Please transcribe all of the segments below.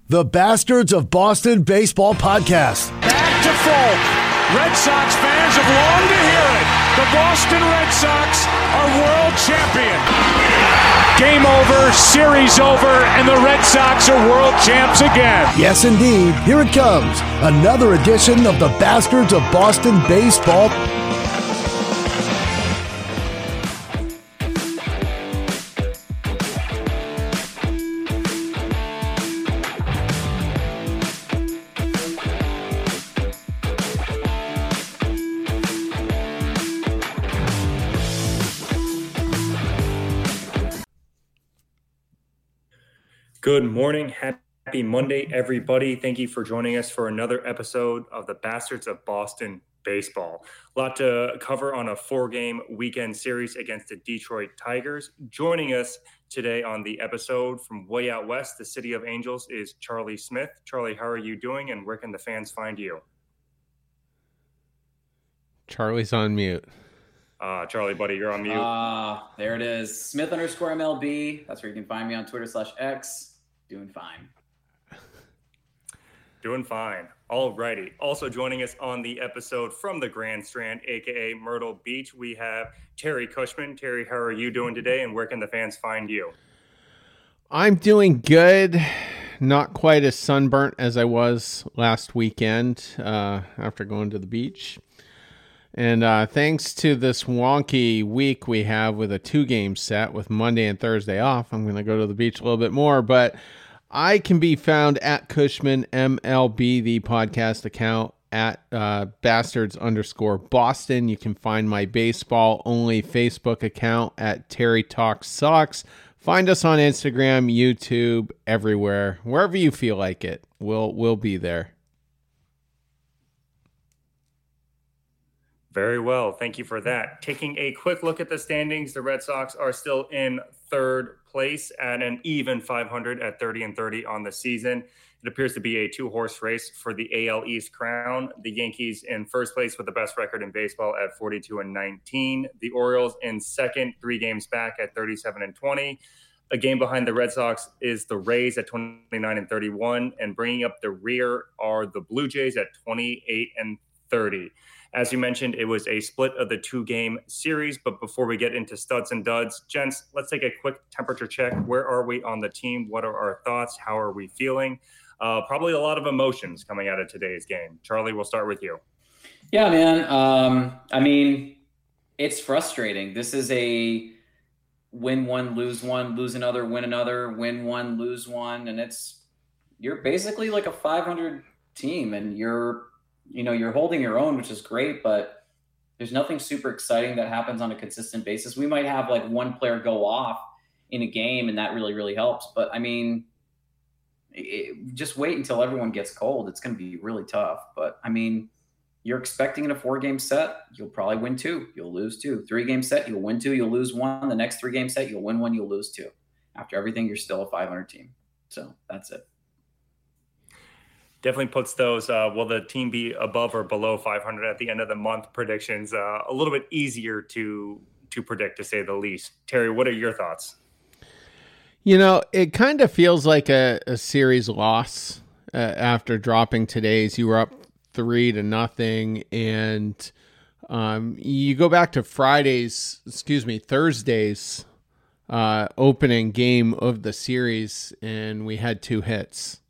the Bastards of Boston Baseball Podcast. Back to Folk. Red Sox fans have longed to hear it. The Boston Red Sox are world champion. Game over, series over, and the Red Sox are world champs again. Yes, indeed. Here it comes. Another edition of the Bastards of Boston Baseball. Good morning. Happy Monday, everybody. Thank you for joining us for another episode of the Bastards of Boston Baseball. A lot to cover on a 4-game weekend series against the Detroit Tigers. Joining us today on the episode from way out west, the City of Angels, is Charlie Smith. Charlie, how are you doing, and where can the fans find you? Charlie's on mute. Charlie, buddy, you're on mute. There it is. Smith_MLB. That's where you can find me on Twitter/X. Doing fine. Doing fine. All righty. Also joining us on the episode from the Grand Strand, a.k.a. Myrtle Beach, we have Terry Cushman. Terry, how are you doing today, and where can the fans find you? I'm doing good. Not quite as sunburnt as I was last weekend after going to the beach. And thanks to this wonky week we have with a 2-game set with Monday and Thursday off, I'm going to go to the beach a little bit more. But I can be found at Cushman MLB, the podcast account, at Bastards_Boston. You can find my baseball-only Facebook account at Terry Talks Sox. Find us on Instagram, YouTube, everywhere. Wherever you feel like it, we'll be there. Very well. Thank you for that. Taking a quick look at the standings, the Red Sox are still in third place at an even 500 at 30-30 on the season. It appears to be a 2-horse race for the AL East crown. The Yankees in first place with the best record in baseball at 42-19. The Orioles in second, 3 games back at 37-20. A game behind the Red Sox is the Rays at 29-31. And bringing up the rear are the Blue Jays at 28-30. As you mentioned, it was a split of the 2-game series. But before we get into studs and duds, gents, let's take a quick temperature check. Where are we on the team? What are our thoughts? How are we feeling? Probably a lot of emotions coming out of today's game. Charlie, we'll start with you. Yeah, man. I mean, it's frustrating. This is a win one, lose another, win another, win one, lose one. And you're basically like a 500 team, and you're holding your own, which is great, but there's nothing super exciting that happens on a consistent basis. We might have like one player go off in a game, and that really, really helps. But I mean, just wait until everyone gets cold. It's going to be really tough. But I mean, you're expecting in a 4-game set, you'll probably win 2, you'll lose 2. 3-game set, you'll win 2, you'll lose 1. The next 3-game set, you'll win 1, you'll lose 2. After everything, you're still a 500 team. So that's it. Definitely puts those, will the team be above or below 500 at the end of the month predictions a little bit easier to predict, to say the least. Terry, what are your thoughts? It kind of feels like a series loss after dropping today's. You were up 3-0, and you go back to Thursday's opening game of the series, and we had 2 hits.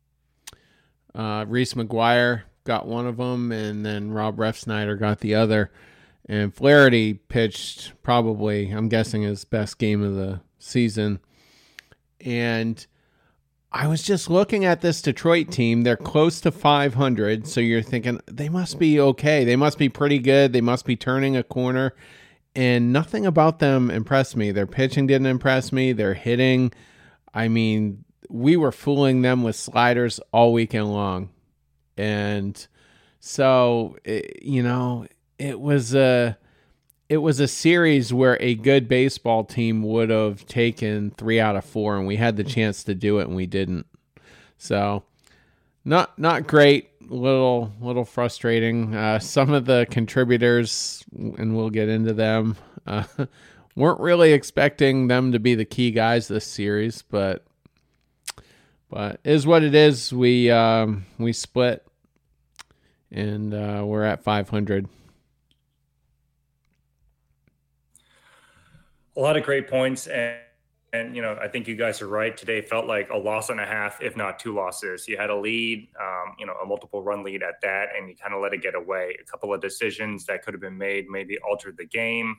Reese McGuire got one of them, and then Rob Refsnyder got the other. And Flaherty pitched probably, I'm guessing, his best game of the season. And I was just looking at this Detroit team. They're close to 500, so you're thinking they must be okay. They must be pretty good. They must be turning a corner. And nothing about them impressed me. Their pitching didn't impress me. Their hitting, I mean, we were fooling them with sliders all weekend long. And so, it was a series where a good baseball team would have taken 3 out of 4, and we had the chance to do it, and we didn't. So not great, little frustrating. Some of the contributors, and we'll get into them, weren't really expecting them to be the key guys this series, but But it is what it is. We split, and we're at 500. A lot of great points, and I think you guys are right. Today felt like a loss and a half, if not 2 losses. You had a lead, a multiple run lead at that, and you kind of let it get away. A couple of decisions that could have been made maybe altered the game.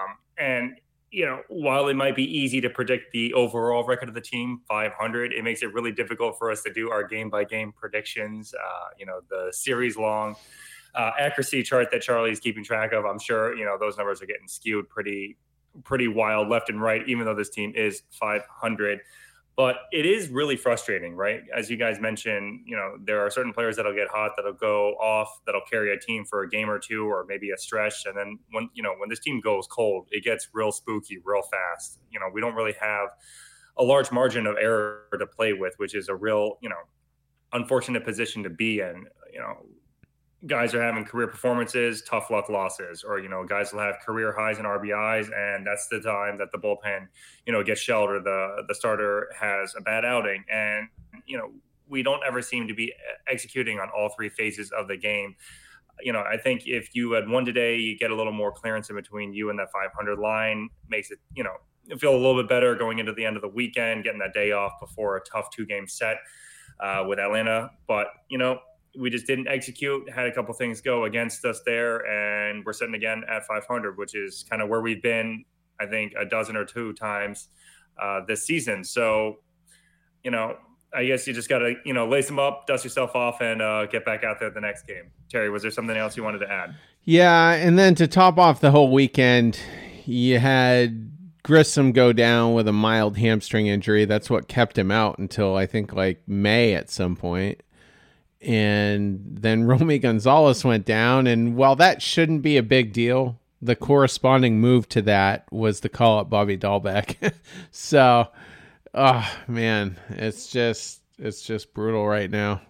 While it might be easy to predict the overall record of the team, 500, it makes it really difficult for us to do our game-by-game predictions. The series-long accuracy chart that Charlie is keeping track of, I'm sure, those numbers are getting skewed pretty wild left and right, even though this team is 500. But it is really frustrating, right? As you guys mentioned, there are certain players that'll get hot, that'll go off, that'll carry a team for a game or two, or maybe a stretch. And then when this team goes cold, it gets real spooky real fast. We don't really have a large margin of error to play with, which is a real, unfortunate position to be in. Guys are having career performances, tough luck losses, or, guys will have career highs in RBIs, and that's the time that the bullpen, gets shelled, or the starter has a bad outing. And, we don't ever seem to be executing on all 3 phases of the game. I think if you had won today, you get a little more clearance in between you and that 500 line, makes it, feel a little bit better going into the end of the weekend, getting that day off before a tough 2-game set with Atlanta. But, we just didn't execute, had a couple things go against us there, and we're sitting again at 500, which is kind of where we've been, I think, a dozen or 2 times this season. So, I guess you just got to, lace them up, dust yourself off, and get back out there the next game. Terry, was there something else you wanted to add? Yeah, and then to top off the whole weekend, you had Grissom go down with a mild hamstring injury. That's what kept him out until, I think, like May at some point. And then Romy Gonzalez went down, and while that shouldn't be a big deal, the corresponding move to that was to call up Bobby Dahlbeck. So, oh man, it's just brutal right now.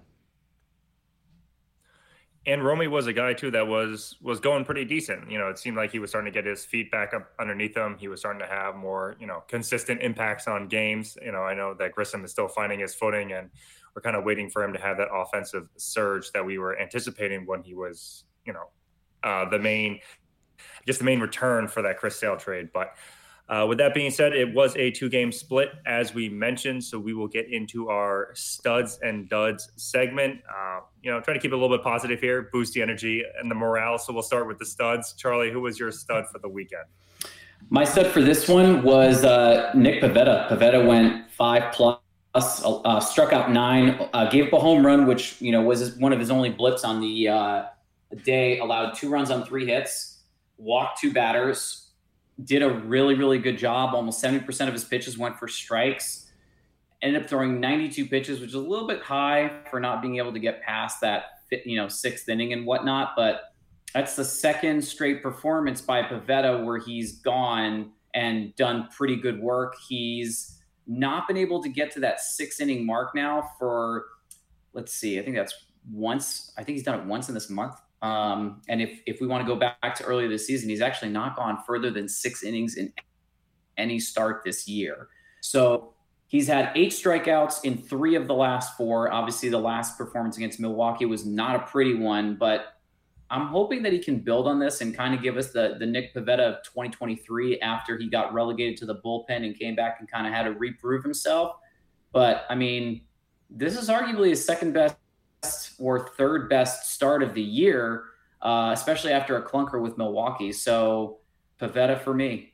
And Romy was a guy too that was going pretty decent. It seemed like he was starting to get his feet back up underneath him. He was starting to have more, consistent impacts on games. I know that Grissom is still finding his footing, and we're kind of waiting for him to have that offensive surge that we were anticipating when he was, the main return for that Chris Sale trade. But with that being said, it was a 2-game split, as we mentioned. So we will get into our studs and duds segment. Trying to keep it a little bit positive here, boost the energy and the morale. So we'll start with the studs. Charlie, who was your stud for the weekend? My stud for this one was Nick Pivetta. Pivetta went 5+. Struck out 9, gave up a home run, which was one of his only blips on the day. Allowed 2 runs on 3 hits, walked 2 batters, did a really, really good job. Almost 70% of his pitches went for strikes. Ended up throwing 92 pitches, which is a little bit high for not being able to get past that 6th inning and whatnot. But that's the 2nd straight performance by Pivetta where he's gone and done pretty good work. He's not been able to get to that 6th inning mark now for, let's see, I think that's once. I think he's done it once in this month. And if we want to go back to earlier this season, he's actually not gone further than 6 innings in any start this year. So he's had 8 strikeouts in 3 of the last 4. Obviously, the last performance against Milwaukee was not a pretty one, but I'm hoping that he can build on this and kind of give us the Nick Pivetta of 2023 after he got relegated to the bullpen and came back and kind of had to reprove himself. But, I mean, this is arguably his 2nd best or 3rd best start of the year, especially after a clunker with Milwaukee. So, Pivetta for me.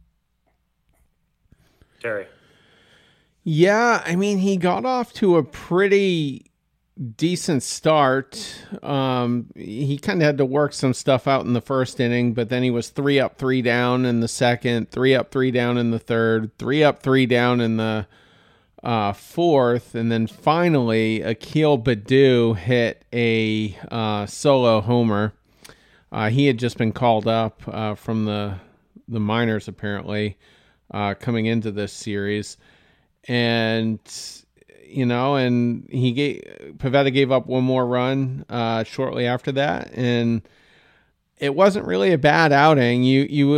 Terry. Yeah, I mean, he got off to a pretty decent start. He kind of had to work some stuff out in the 1st inning, but then he was 3 up, 3 down in the 2nd, 3 up, 3 down in the 3rd, 3 up, 3 down in the 4th, and then finally Akil Baddoo hit a solo homer. He had just been called up from the minors apparently coming into this series, and and Pivetta gave up one more run shortly after that, and it wasn't really a bad outing.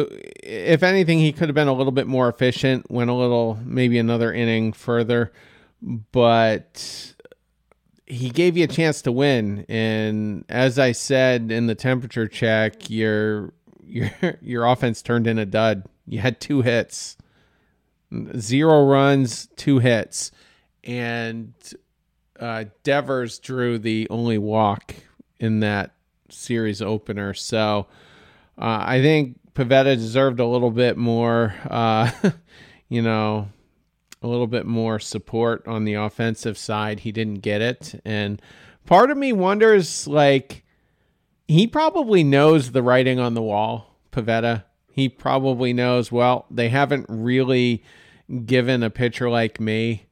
If anything, he could have been a little bit more efficient, went maybe another inning further, but he gave you a chance to win. And as I said in the temperature check, your offense turned in a dud. You had 2 hits, 0 runs, 2 hits, and Devers drew the only walk in that series opener. So I think Pivetta deserved a little bit more, a little bit more support on the offensive side. He didn't get it. And part of me wonders, like, he probably knows the writing on the wall, Pivetta. He probably knows, well, they haven't really given a pitcher like me,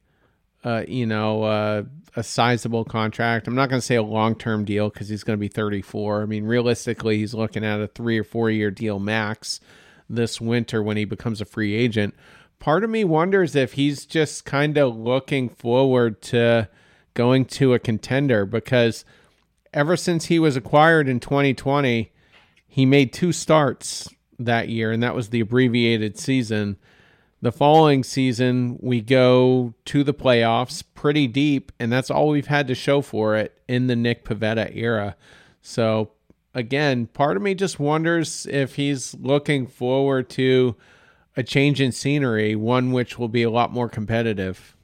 a sizable contract. I'm not going to say a long-term deal because he's going to be 34. I mean, realistically, he's looking at a 3 or 4 year deal max this winter when he becomes a free agent. Part of me wonders if he's just kind of looking forward to going to a contender, because ever since he was acquired in 2020, he made 2 starts that year, and that was the abbreviated season. The following season, we go to the playoffs pretty deep, and that's all we've had to show for it in the Nick Pivetta era. So, again, part of me just wonders if he's looking forward to a change in scenery, one which will be a lot more competitive.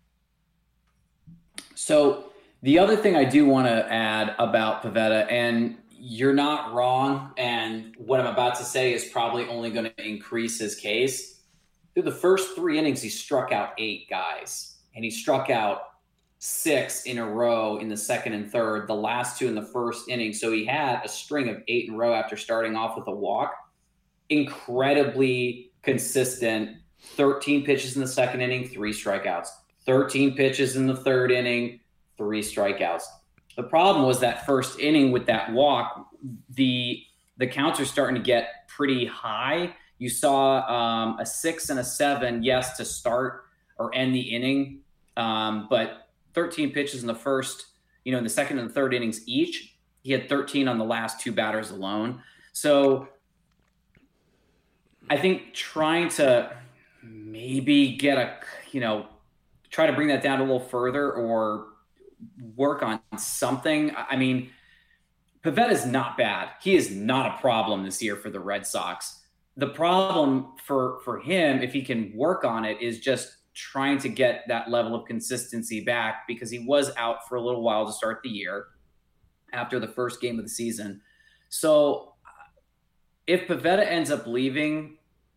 So the other thing I do want to add about Pivetta, and you're not wrong, and what I'm about to say is probably only going to increase his case. Through the first 3 innings, he struck out 8 guys, and he struck out 6 in a row in the second and third, the last 2 in the first inning. So he had a string of 8 in a row after starting off with a walk. Incredibly consistent. 13 pitches in the second inning, 3 strikeouts. 13 pitches in the third inning, 3 strikeouts. The problem was that first inning with that walk, the counts are starting to get pretty high. You saw a 6 and a 7, yes, to start or end the inning, but 13 pitches in the first, in the second and the third innings each. He had 13 on the last 2 batters alone. So I think trying to maybe try to bring that down a little further or work on something. I mean, Pivetta is not bad. He is not a problem this year for the Red Sox. The problem for him, if he can work on it, is just trying to get that level of consistency back, because he was out for a little while to start the year after the first game of the season. So if Pivetta ends up leaving,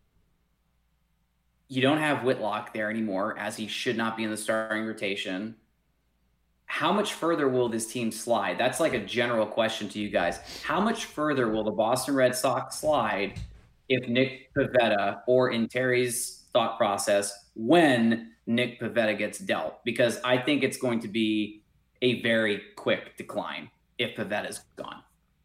you don't have Whitlock there anymore, as he should not be in the starting rotation. How much further will this team slide? That's like a general question to you guys. How much further will the Boston Red Sox slide if Nick Pivetta, or in Terry's thought process, when Nick Pivetta gets dealt? Because I think it's going to be a very quick decline if Pivetta's gone.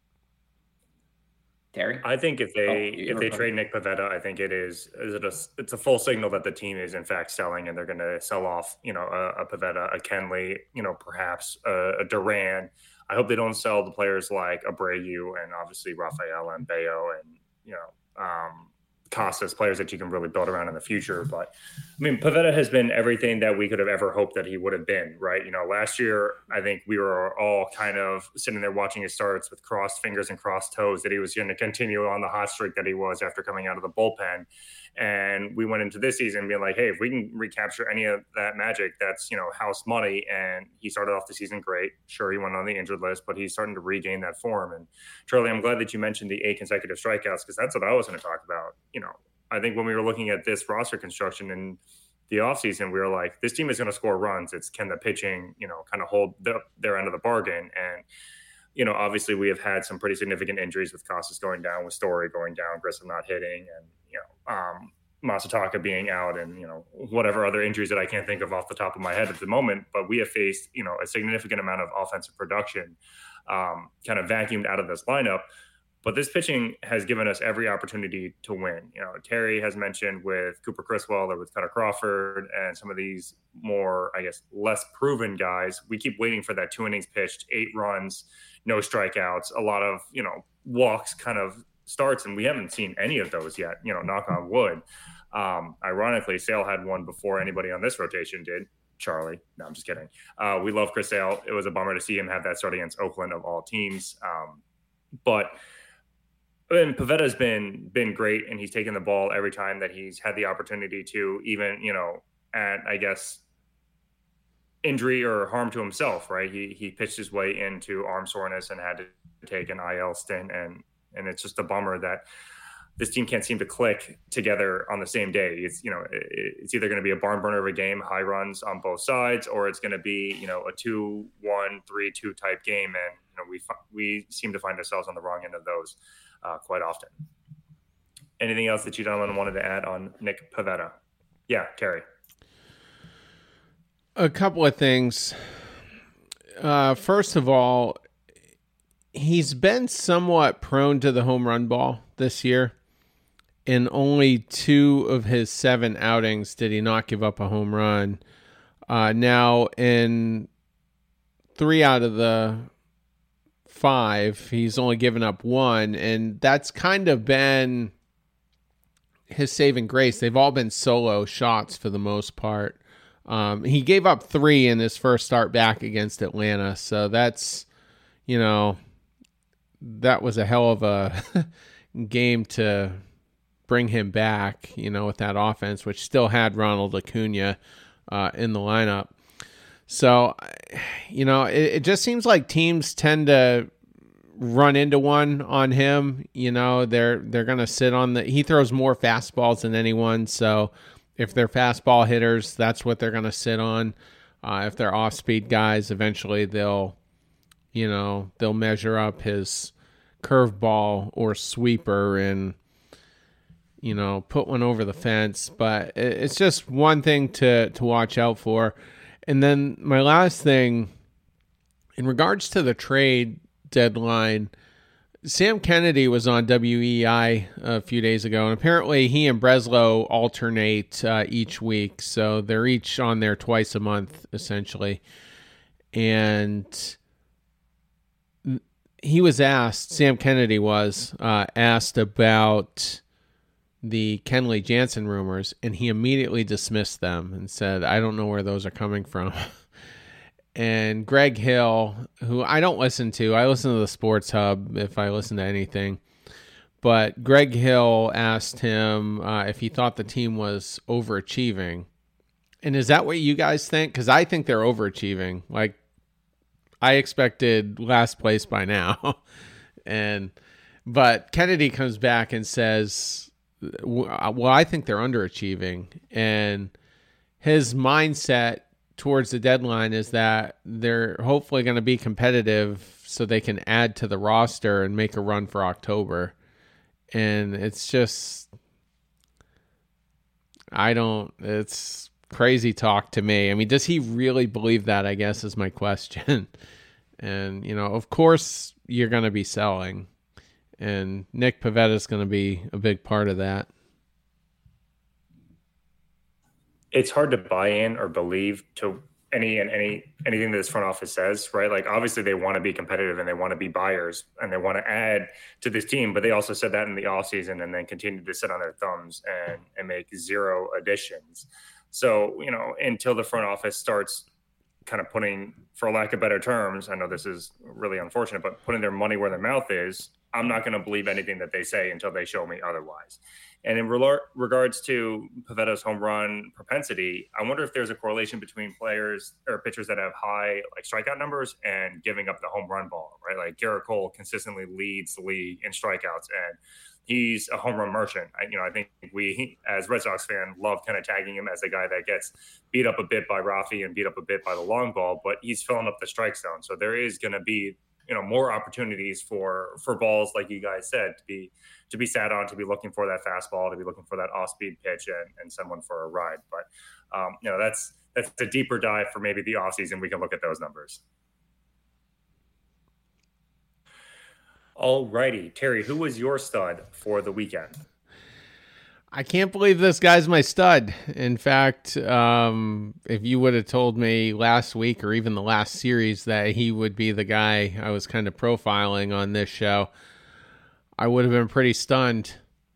Terry? I think if they trade Nick Pivetta, I think it's a full signal that the team is in fact selling, and they're going to sell off, a Pivetta, a Kenley, perhaps a Duran. I hope they don't sell the players like Abreu and obviously Rafael and Bayo and, Casas, players that you can really build around in the future. But I mean, Pivetta has been everything that we could have ever hoped that he would have been, right? Last year, I think we were all kind of sitting there watching his starts with crossed fingers and crossed toes that he was going to continue on the hot streak that he was after coming out of the bullpen. And we went into this season being like, hey, if we can recapture any of that magic, that's, house money. And he started off the season great. Sure, he went on the injured list, but he's starting to regain that form. And Charlie, I'm glad that you mentioned the 8 consecutive strikeouts, because that's what I was going to talk about. I think when we were looking at this roster construction in the offseason, we were like, this team is going to score runs. It's can the pitching, kind of hold their end of the bargain. And, obviously we have had some pretty significant injuries with Casas going down, with Story going down, Grissom not hitting, and, Masataka being out, and, whatever other injuries that I can't think of off the top of my head at the moment. But we have faced, a significant amount of offensive production kind of vacuumed out of this lineup. But this pitching has given us every opportunity to win. Terry has mentioned with Cooper Criswell or with Cutter Crawford and some of these more, I guess, less proven guys, we keep waiting for that 2 innings pitched, 8 runs, no strikeouts, a lot of, walks kind of starts. And we haven't seen any of those yet, knock on wood. Ironically, Sale had one before anybody on this rotation did. Charlie. No, I'm just kidding. We love Chris Sale. It was a bummer to see him have that start against Oakland of all teams. But Pavetta's been great, and he's taken the ball every time that he's had the opportunity to, even, at, I guess, injury or harm to himself, right? He pitched his way into arm soreness and had to take an IL stint, and it's just a bummer that this team can't seem to click together on the same day. It's either going to be a barn burner of a game, high runs on both sides, or it's going to be a 2-1, 3-2 type game, and we seem to find ourselves on the wrong end of those quite often. Anything else that you gentlemen wanted to add on Nick Pivetta? Yeah, Terry. A couple of things. First of all, he's been somewhat prone to the home run ball this year. In only 2 of his 7 outings did he not give up a home run. Now, in 3 out of the 5, he's only given up 1, and that's kind of been his saving grace. They've all been solo shots for the most part. He gave up 3 in his first start back against Atlanta, so that's, that was a hell of a game to bring him back, with that offense, which still had Ronald Acuna in the lineup. So, it just seems like teams tend to run into one on him. They're going to sit on he throws more fastballs than anyone. So if they're fastball hitters, that's what they're going to sit on. If they're off-speed guys, eventually they'll measure up his curveball or sweeper and, put one over the fence. But it's just one thing to watch out for. And then my last thing, in regards to the trade deadline, Sam Kennedy was on WEI a few days ago, and apparently he and Breslow alternate each week. So they're each on there twice a month, essentially. And Sam Kennedy was asked about the Kenley Jansen rumors, and he immediately dismissed them and said, I don't know where those are coming from. And Greg Hill, who I don't listen to, I listen to the Sports Hub if I listen to anything, but Greg Hill asked him if he thought the team was overachieving. And is that what you guys think? Because I think they're overachieving. Like, I expected last place by now. But Kennedy comes back and says, well, I think they're underachieving. And his mindset towards the deadline is that they're hopefully going to be competitive so they can add to the roster and make a run for October. And it's just, it's crazy talk to me. I mean, does he really believe that, I guess, is my question. And, of course you're going to be selling. And Nick Pivetta is going to be a big part of that. It's hard to buy in or believe to anything that this front office says, right? Like, obviously they want to be competitive and they want to be buyers and they want to add to this team, but they also said that in the offseason and then continued to sit on their thumbs and make 0 additions. So, until the front office starts kind of putting, for lack of better terms, I know this is really unfortunate, but putting their money where their mouth is, I'm not going to believe anything that they say until they show me otherwise. And in regards to Pavetta's home run propensity, I wonder if there's a correlation between players or pitchers that have high strikeout numbers and giving up the home run ball, right? Like Garrett Cole consistently leads the league in strikeouts, and he's a home run merchant. I think we, as Red Sox fan, love kind of tagging him as a guy that gets beat up a bit by Rafi and beat up a bit by the long ball, but he's filling up the strike zone. So there is going to be more opportunities for balls, like you guys said, to be sat on, to be looking for that fastball, to be looking for that off-speed pitch and someone for a ride. But that's a deeper dive for maybe the offseason. We can look at those numbers. All righty, Terry, who was your stud for the weekend? I can't believe this guy's my stud. In fact, if you would have told me last week or even the last series that he would be the guy I was kind of profiling on this show, I would have been pretty stunned.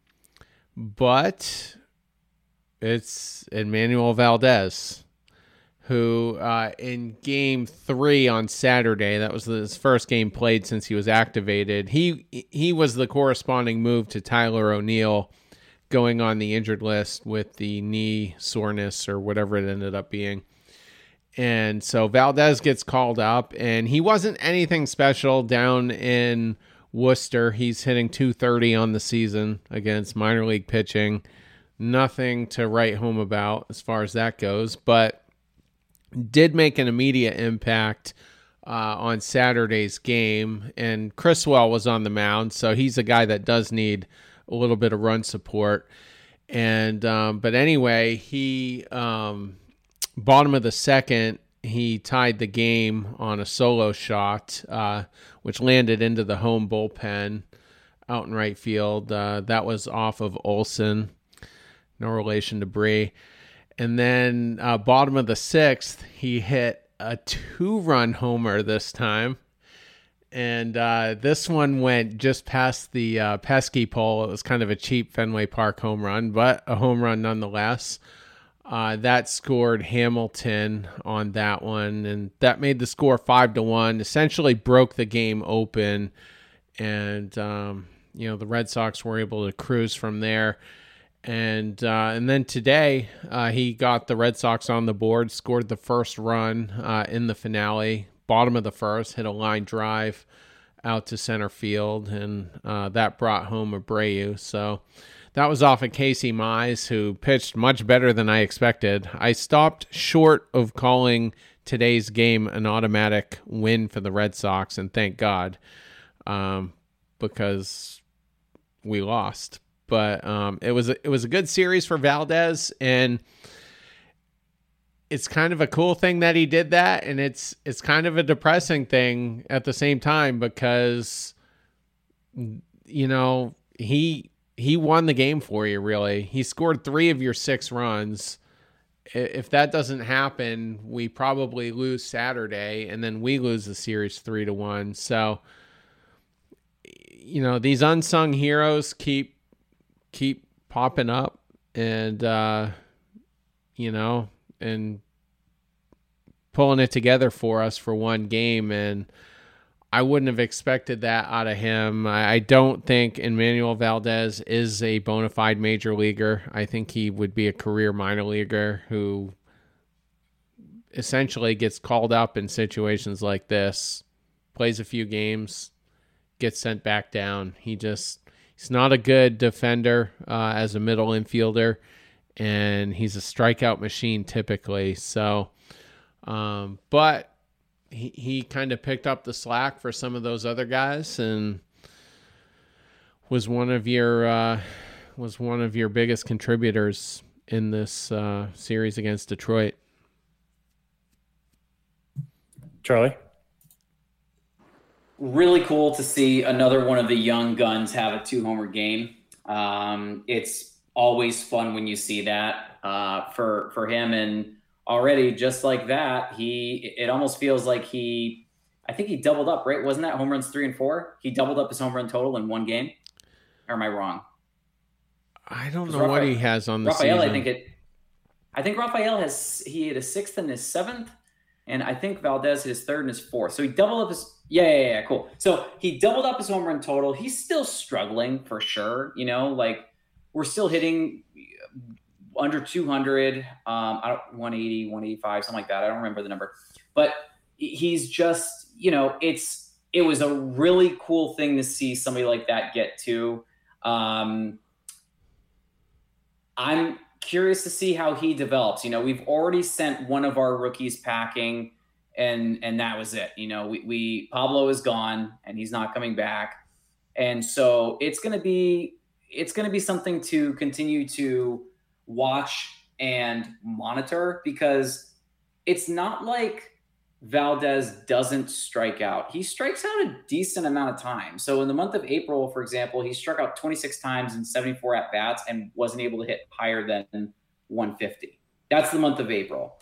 But it's Emmanuel Valdez. who in Game 3 on Saturday, that was his first game played since he was activated, he was the corresponding move to Tyler O'Neill going on the injured list with the knee soreness or whatever it ended up being. And so Valdez gets called up, and he wasn't anything special down in Worcester. He's hitting .230 on the season against minor league pitching. Nothing to write home about as far as that goes, but did make an immediate impact on Saturday's game. And Criswell was on the mound, so he's a guy that does need a little bit of run support. And but anyway, he bottom of the second, he tied the game on a solo shot, which landed into the home bullpen out in right field. That was off of Olson, no relation to Bree. And then bottom of the sixth, he hit a 2-run homer this time. And this one went just past the pesky pole. It was kind of a cheap Fenway Park home run, but a home run nonetheless. That scored Hamilton on that one, and that made the score 5-1. Essentially broke the game open, and the Red Sox were able to cruise from there. And then today, he got the Red Sox on the board, scored the first run in the finale, bottom of the first, hit a line drive out to center field, and that brought home Abreu. So that was off of Casey Mize, who pitched much better than I expected. I stopped short of calling today's game an automatic win for the Red Sox, and thank God, because we lost. But it was a good series for Valdez, and it's kind of a cool thing that he did that, and it's kind of a depressing thing at the same time because he won the game for you, really. He scored 3 of your 6 runs. If that doesn't happen, we probably lose Saturday, and then we lose the series 3-1. So, these unsung heroes keep popping up, and and pulling it together for us for one game. And I wouldn't have expected that out of him. I don't think Emmanuel Valdez is a bona fide major leaguer. I think he would be a career minor leaguer who essentially gets called up in situations like this, plays a few games, gets sent back down. He's not a good defender as a middle infielder, and he's a strikeout machine typically. So, but he kind of picked up the slack for some of those other guys, and was one of your biggest contributors in this series against Detroit. Charlie? Really cool to see another one of the young guns have a 2-homer game. It's always fun when you see that for him. And already, just like that, it almost feels like I think he doubled up, right? Wasn't that home runs 3 and 4? He doubled up his home run total in one game. Or am I wrong? I don't know what he has on the season. I think Rafael hit a 6th and his 7th. And I think Valdez hit his 3rd and his 4th. So he doubled up his yeah, cool. So he doubled up his home run total. He's still struggling for sure. We're still hitting under 200, 180, 185, something like that. I don't remember the number. But he's just, it was a really cool thing to see somebody like that get to. I'm curious to see how he develops. We've already sent one of our rookies packing, and that was it. Pablo is gone and he's not coming back. And so it's going to be something to continue to watch and monitor, because it's not like Valdez doesn't strike out. He strikes out a decent amount of time. So in the month of April, for example, he struck out 26 times in 74 at-bats and wasn't able to hit higher than 150. That's the month of April.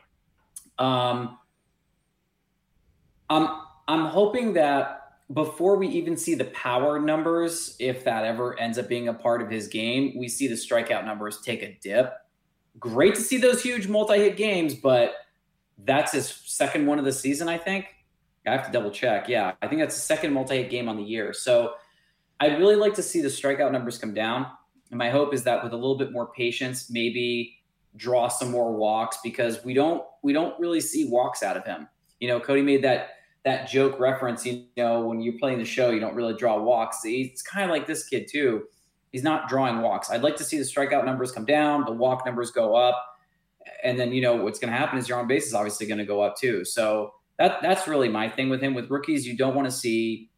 I'm hoping that before we even see the power numbers, if that ever ends up being a part of his game, we see the strikeout numbers take a dip. Great to see those huge multi-hit games, but That's his second one of the season, I think. I have to double check. Yeah, I think that's the second multi-hit game on the year. So I'd really like to see the strikeout numbers come down. And my hope is that with a little bit more patience, maybe draw some more walks, because we don't really see walks out of him. Cody made that joke reference, when you're playing the show, you don't really draw walks. It's kind of like this kid too. He's not drawing walks. I'd like to see the strikeout numbers come down, the walk numbers go up. And then, what's going to happen is your on base is obviously going to go up too. So that's really my thing with him. With rookies, you don't want to see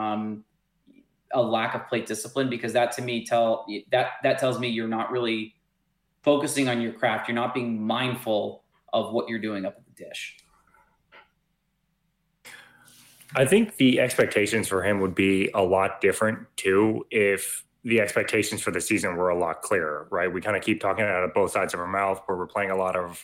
a lack of plate discipline, because that to me tells me you're not really focusing on your craft. You're not being mindful of what you're doing up at the dish. I think the expectations for him would be a lot different too if the expectations for the season were a lot clearer, right? We kind of keep talking out of both sides of our mouth, where we're playing a lot of,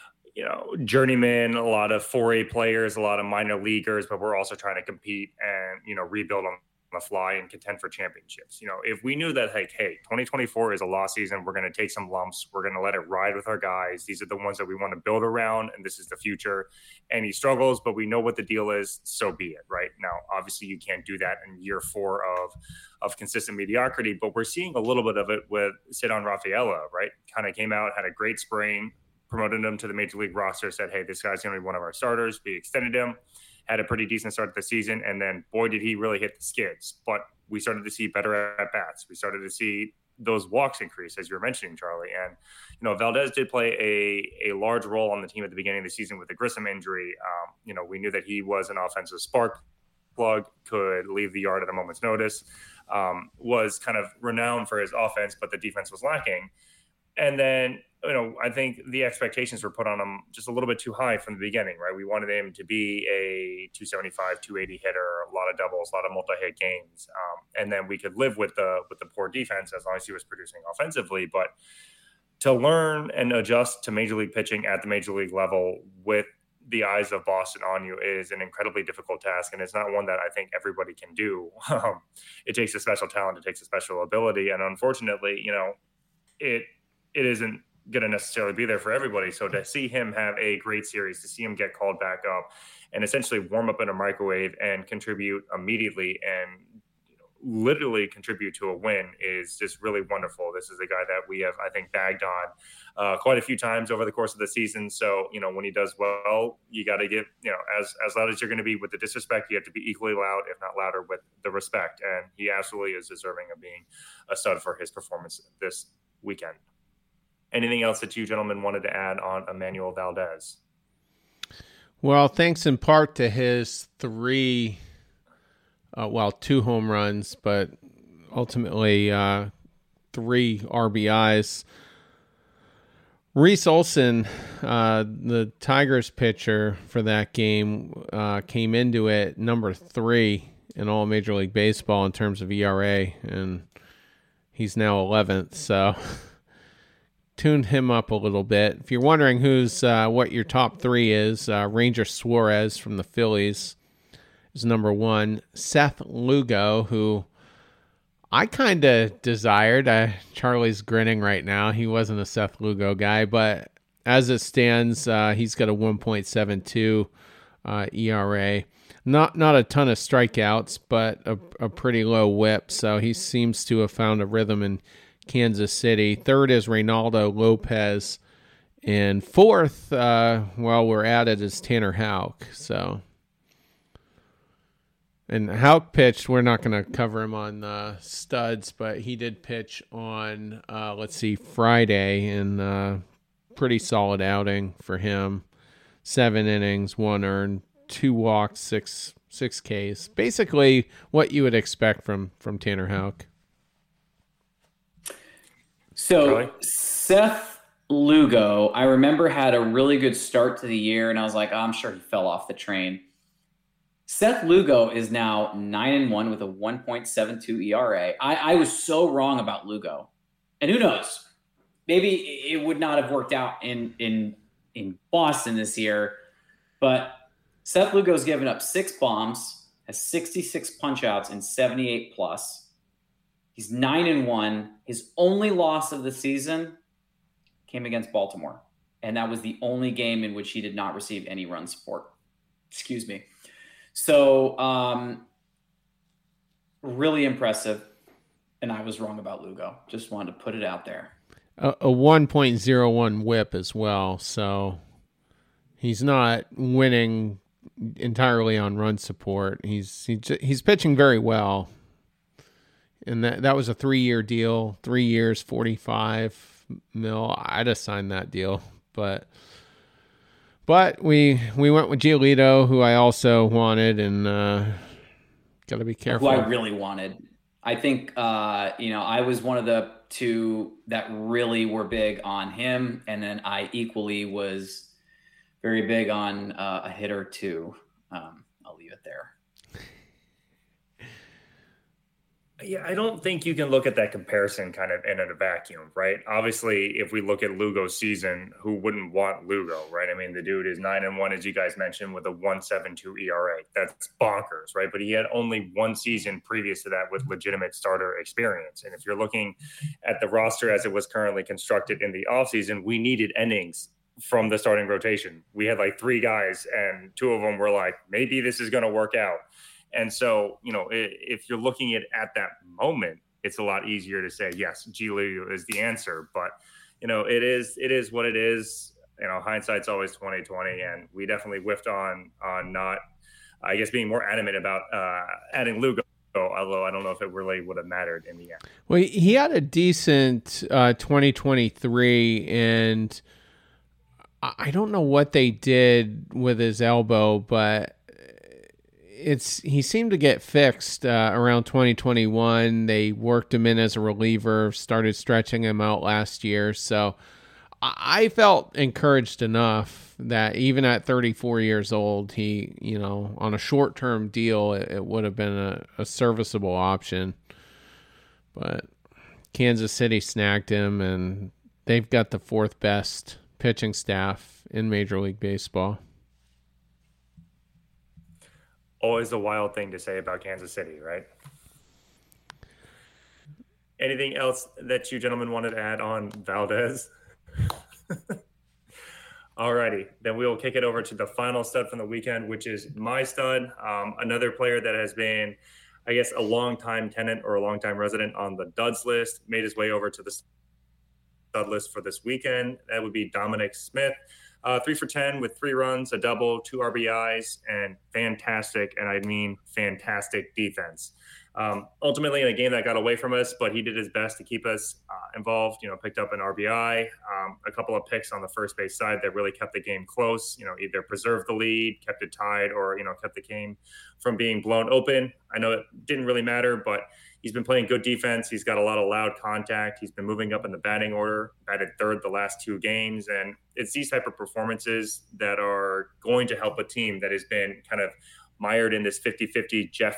journeymen, a lot of 4A players, a lot of minor leaguers, but we're also trying to compete and, rebuild on the fly and contend for championships. If we knew that, like, hey, 2024 is a lost season, we're going to take some lumps, we're going to let it ride with our guys. These are the ones that we want to build around, and this is the future. And he struggles, but we know what the deal is, so be it, right? Now, obviously, you can't do that in year 4 of consistent mediocrity, but we're seeing a little bit of it with Ceddanne Rafaela, right? Kind of came out, had a great spring, promoted him to the major league roster, said, hey, this guy's going to be one of our starters. We extended him. Had a pretty decent start to the season, and then boy did he really hit the skids. But we started to see better at bats. We started to see those walks increase, as you were mentioning, Charlie. And Valdez did play a large role on the team at the beginning of the season with the Grissom injury. We knew that he was an offensive spark plug, could leave the yard at a moment's notice, was kind of renowned for his offense, but the defense was lacking. And then I think the expectations were put on him just a little bit too high from the beginning, right? We wanted him to be a 275, 280 hitter, a lot of doubles, a lot of multi-hit games. And then we could live with the poor defense as long as he was producing offensively. But to learn and adjust to major league pitching at the major league level with the eyes of Boston on you is an incredibly difficult task. And it's not one that I think everybody can do. It takes a special talent. It takes a special ability. And unfortunately, it isn't going to necessarily be there for everybody. So to see him have a great series, to see him get called back up and essentially warm up in a microwave and contribute immediately and literally contribute to a win is just really wonderful. This is a guy that we have, I think, bagged on quite a few times over the course of the season. So, when he does well, you got to give, as loud as you're going to be with the disrespect, you have to be equally loud, if not louder, with the respect. And he absolutely is deserving of being a stud for his performance this weekend. Anything else that you gentlemen wanted to add on Emmanuel Valdez? Well, thanks in part to his 2 home runs, but ultimately 3 RBIs. Reese Olson, the Tigers pitcher for that game, came into it number 3 in all Major League Baseball in terms of ERA, and he's now 11th, so tuned him up a little bit. If you're wondering what your top 3 is, Ranger Suarez from the Phillies is number 1. Seth Lugo, who I kind of desired. Charlie's grinning right now. He wasn't a Seth Lugo guy, but as it stands, he's got a 1.72 ERA. Not a ton of strikeouts, but a pretty low whip. So he seems to have found a rhythm in Kansas City. 3rd is Reynaldo Lopez. And 4th, while we're at it, is Tanner Houck. And Houck pitched. We're not going to cover him on studs, but he did pitch on, Friday, and pretty solid outing for him. 7 innings, 1 earned, 2 walks, 6 Ks. Basically what you would expect from Tanner Houck. So Charlie? Seth Lugo, I remember, had a really good start to the year, and I was like, I'm sure he fell off the train. Seth Lugo is now 9-1 with a 1.72 ERA. I was so wrong about Lugo. And who knows? Maybe it would not have worked out in Boston this year. But Seth Lugo's given up 6 bombs, has 66 punch-outs and 78 plus. He's 9-1. His only loss of the season came against Baltimore. and that was the only game in which he did not receive any run support. Excuse me. So really impressive, and I was wrong about Lugo. Just wanted to put it out there. A 1.01 whip as well, so he's not winning entirely on run support. He's pitching very well, and that was a 3-year deal, 3 years, $45 million. I'd have signed that deal, but we went with Giolito, who I also wanted, and got to be careful. Who I really wanted. I think I was one of the two that really were big on him, and then I equally was very big on a hitter too. I'll leave it there. Yeah, I don't think you can look at that comparison kind of in a vacuum, right? Obviously, if we look at Lugo's season, who wouldn't want Lugo, right? I mean, the dude is 9-1, as you guys mentioned, with a 1.72 ERA. That's bonkers, right? But he had only one season previous to that with legitimate starter experience. And if you're looking at the roster as it was currently constructed in the offseason, we needed innings from the starting rotation. We had like 3 guys, and 2 of them were like, maybe this is going to work out. And so, if you're looking at that moment, it's a lot easier to say, yes, Giolito is the answer. But, it is what it is. Hindsight's always 20/20, and we definitely whiffed on not, I guess, being more adamant about adding Lugo, although I don't know if it really would have mattered in the end. Well, he had a decent 2023, and I don't know what they did with his elbow, but he seemed to get fixed around 2021. They worked him in as a reliever, started stretching him out last year. So I felt encouraged enough that even at 34 years old, he, on a short-term deal, it would have been a serviceable option. But Kansas City snagged him, and they've got the 4th best pitching staff in Major League Baseball. Always a wild thing to say about Kansas City, right? Anything else that you gentlemen wanted to add on Valdez? Alrighty, then we will kick it over to the final stud from the weekend, which is my stud. Another player that has been, I guess, a longtime tenant or a longtime resident on the duds list, made his way over to the stud list for this weekend. That would be Dominic Smith. 3 for 10 with 3 runs, a double, 2 RBIs, and fantastic, and I mean fantastic defense. Ultimately in a game that got away from us, but he did his best to keep us involved, picked up an RBI, a couple of picks on the first base side that really kept the game close, either preserved the lead, kept it tied, or, kept the game from being blown open. I know it didn't really matter, but he's been playing good defense. He's got a lot of loud contact. He's been moving up in the batting order, batted 3rd the last 2 games. And it's these type of performances that are going to help a team that has been kind of mired in this 50-50 Jeff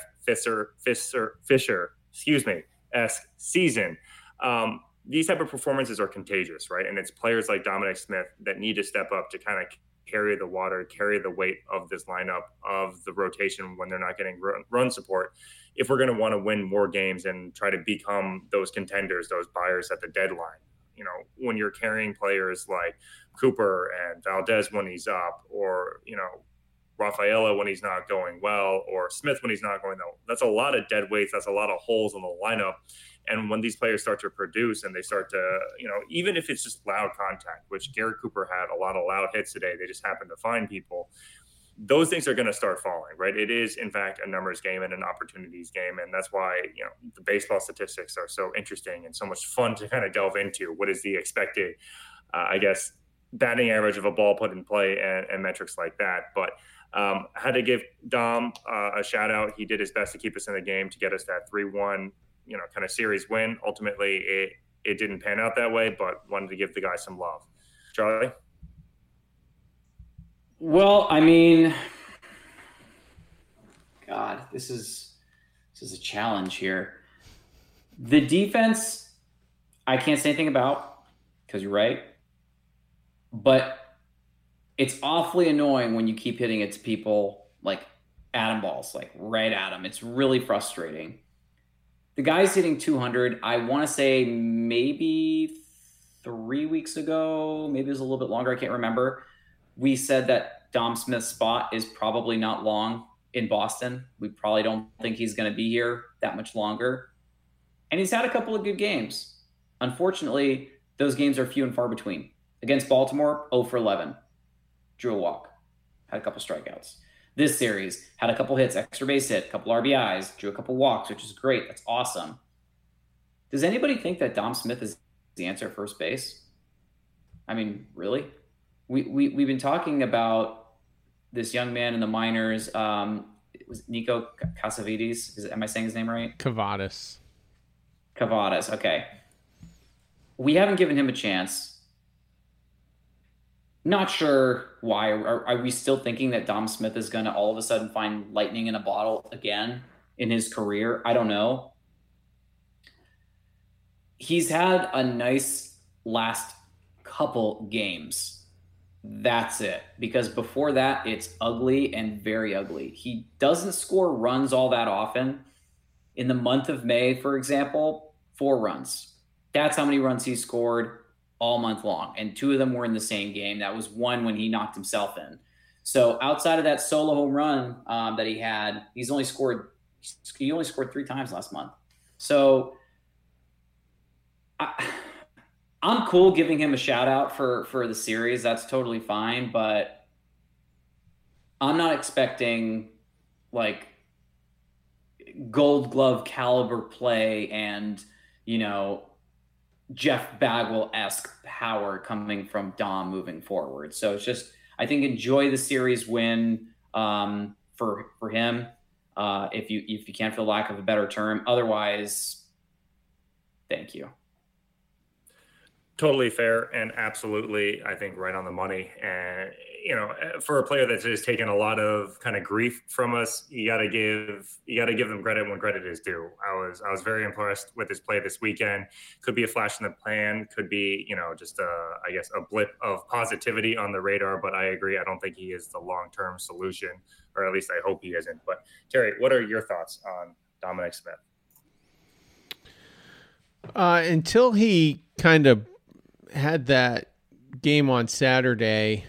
Fisher-esque season. These type of performances are contagious, right? And it's players like Dominic Smith that need to step up to kind of carry the water, carry the weight of this lineup, of the rotation when they're not getting run support, if we're going to want to win more games and try to become those contenders, those buyers at the deadline. When you're carrying players like Cooper and Valdez when he's up, or, Rafaela when he's not going well, or Smith when he's not going well, that's a lot of dead weights. That's a lot of holes in the lineup. And when these players start to produce and they start to, even if it's just loud contact, which Garrett Cooper had a lot of loud hits today, they just happened to find people. Those things are going to start falling, right? It is, in fact, a numbers game and an opportunities game. And that's why, the baseball statistics are so interesting and so much fun to kind of delve into. What is the expected, batting average of a ball put in play and metrics like that. But had to give Dom a shout out. He did his best to keep us in the game, to get us that 3-1, kind of series win. Ultimately, it didn't pan out that way, but wanted to give the guy some love. Charlie? Well, I mean, God, this is a challenge here. The defense, I can't say anything about, because you're right. But it's awfully annoying when you keep hitting it to people like atom balls, like right at them. It's really frustrating. The guy's hitting 200. I want to say maybe 3 weeks ago, maybe it was a little bit longer, I can't remember. We said that Dom Smith's spot is probably not long in Boston. We probably don't think he's going to be here that much longer. And he's had a couple of good games. Unfortunately, those games are few and far between. Against Baltimore, 0 for 11. Drew a walk. Had a couple strikeouts. This series, had a couple hits, extra base hit, a couple RBIs, drew a couple walks, which is great. That's awesome. Does anybody think that Dom Smith is the answer at first base? I mean, really? We've been talking about this young man in the minors. It was Nico Casavides. Am I saying his name right? Cavadas. Okay. We haven't given him a chance. Not sure why. Are we still thinking that Dom Smith is going to all of a sudden find lightning in a bottle again in his career? I don't know. He's had a nice last couple games. That's it. Because before that, it's ugly and very ugly. He doesn't score runs all that often. In the month of May, for example, 4 runs. That's how many runs he scored all month long. And 2 of them were in the same game. That was one when he knocked himself in. So outside of that solo home run that he had, he only scored 3 times last month. So I'm cool giving him a shout out for the series. That's totally fine. But I'm not expecting like Gold Glove caliber play and, Jeff Bagwell-esque power coming from Dom moving forward. So it's just, I think, enjoy the series win for him if you can, for lack of a better term. Otherwise, thank you. Totally fair and absolutely, I think, right on the money. And, for a player that's just taken a lot of kind of grief from us, you got to give them credit when credit is due. I was very impressed with his play this weekend. Could be a flash in the pan, could be, just a blip of positivity on the radar, but I agree. I don't think he is the long-term solution, or at least I hope he isn't. But Terry, what are your thoughts on Dominic Smith? Until he kind of had that game on Saturday,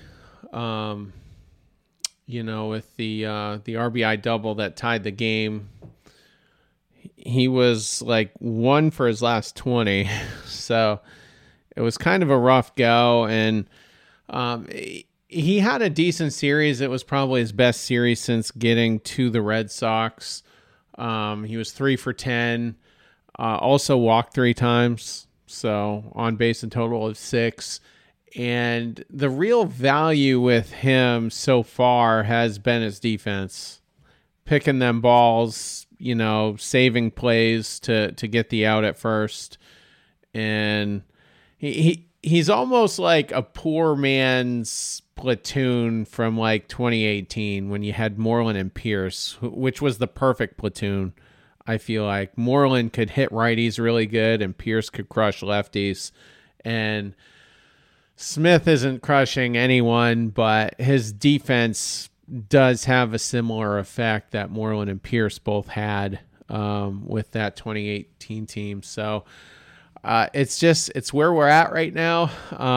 with the RBI double that tied the game, he was like 1 for his last 20. So it was kind of a rough go. And he had a decent series. It was probably his best series since getting to the Red Sox. He was 3 for 10. Also walked 3 times. So on base in total of 6. And the real value with him so far has been his defense. Picking them balls, saving plays to get the out at first. And he's almost like a poor man's platoon from like 2018 when you had Moreland and Pierce, which was the perfect platoon. I feel like Moreland could hit righties really good and Pierce could crush lefties. And Smith isn't crushing anyone, but his defense does have a similar effect that Moreland and Pierce both had with that 2018 team. So it's where we're at right now.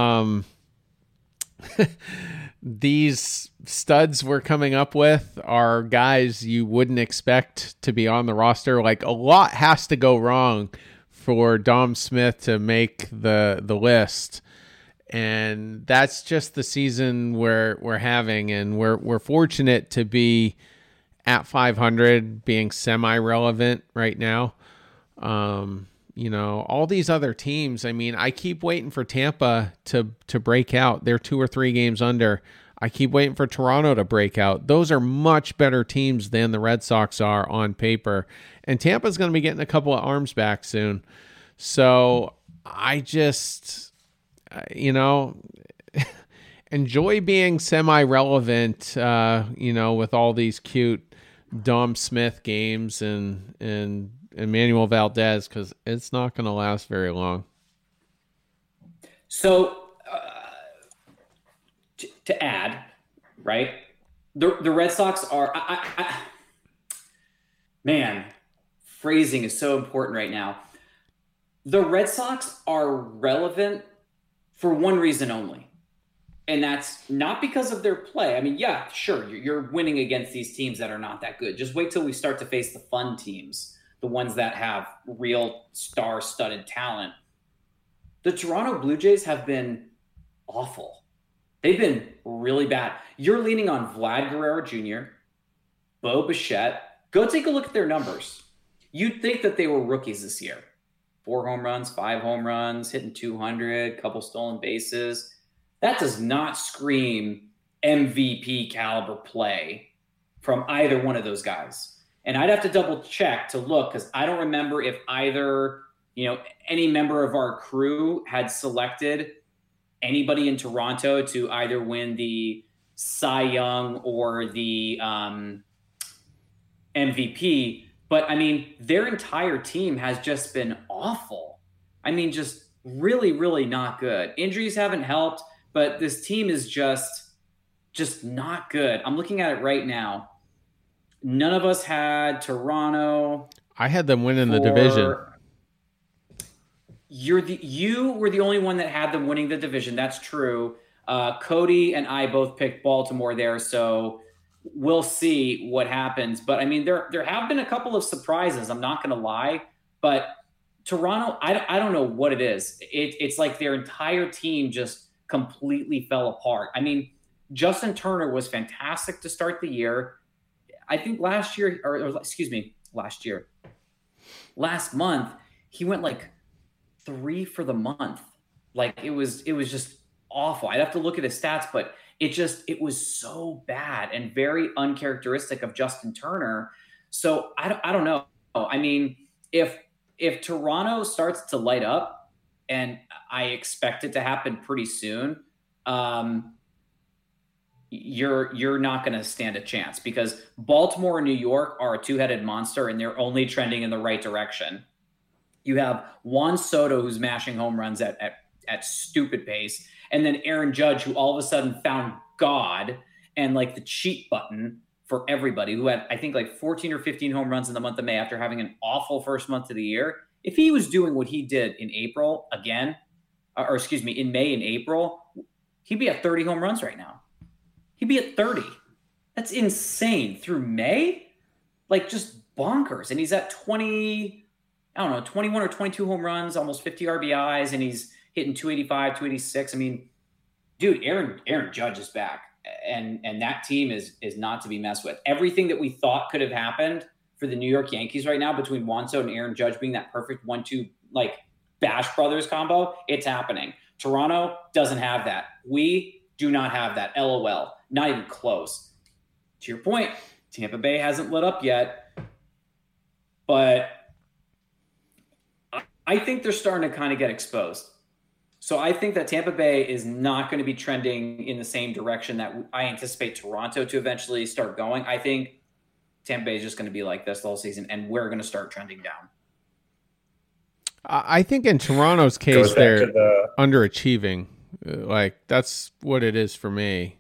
These studs we're coming up with are guys you wouldn't expect to be on the roster. Like, a lot has to go wrong for Dom Smith to make the list. And that's just the season we're having. And we're fortunate to be at 500, being semi-relevant right now. All these other teams, I keep waiting for Tampa to break out. They're 2 or 3 games under. I keep waiting for Toronto to break out. Those are much better teams than the Red Sox are on paper. And Tampa's going to be getting a couple of arms back soon. So I just, enjoy being semi-relevant, with all these cute Dom Smith games and Emmanuel Valdez, because it's not going to last very long. So to add, right, the Red Sox are man, phrasing is so important right now. The Red Sox are relevant for one reason only. And that's not because of their play. I mean, yeah, sure, you're winning against these teams that are not that good. Just wait till we start to face the fun teams, the ones that have real star-studded talent. The Toronto Blue Jays have been awful. They've been really bad. You're leaning on Vlad Guerrero Jr., Bo Bichette. Go take a look at their numbers. You'd think that they were rookies this year. 4 home runs, 5 home runs, hitting 200, couple stolen bases. That does not scream MVP caliber play from either one of those guys. And I'd have to double check to look because I don't remember if either, any member of our crew had selected anybody in Toronto to either win the Cy Young or the MVP. But I mean, their entire team has just been awful. I mean, just really, really not good. Injuries haven't helped. But this team is just not good. I'm looking at it right now. None of us had Toronto. I had them winning the division. You were the only one that had them winning the division. That's true. Cody and I both picked Baltimore there, so we'll see what happens. But I mean, there have been a couple of surprises. I'm not going to lie, but Toronto, I don't know what it is. It's like their entire team just completely fell apart. I mean, Justin Turner was fantastic to start the year. I think last month, he went like 3 for the month. Like it was just awful. I'd have to look at his stats, but it was so bad and very uncharacteristic of Justin Turner. So I don't know. I mean, if Toronto starts to light up, and I expect it to happen pretty soon, you're not going to stand a chance because Baltimore and New York are a two-headed monster, and they're only trending in the right direction. You have Juan Soto, who's mashing home runs at stupid pace, and then Aaron Judge, who all of a sudden found God and like the cheat button for everybody, who had, I think, like 14 or 15 home runs in the month of May after having an awful first month of the year. If he was doing what he did in April again, in May and April, he'd be at 30 home runs right now. He'd be at 30. That's insane. Through May? Like just bonkers. And he's at 21 or 22 home runs, almost 50 RBIs, and he's hitting 285, 286. I mean, dude, Aaron Judge is back. And that team is not to be messed with. Everything that we thought could have happened for the New York Yankees right now, between Juan Soto and Aaron Judge being that perfect 1-2 like Bash Brothers combo, it's happening. Toronto doesn't have that. We do not have that. LOL. Not even close. To your point, Tampa Bay hasn't lit up yet, but I think they're starting to kind of get exposed. So I think that Tampa Bay is not going to be trending in the same direction that I anticipate Toronto to eventually start going. I think Tampa Bay is just going to be like this the whole season, and we're going to start trending down. I think in Toronto's case, they're underachieving. Like, that's what it is for me.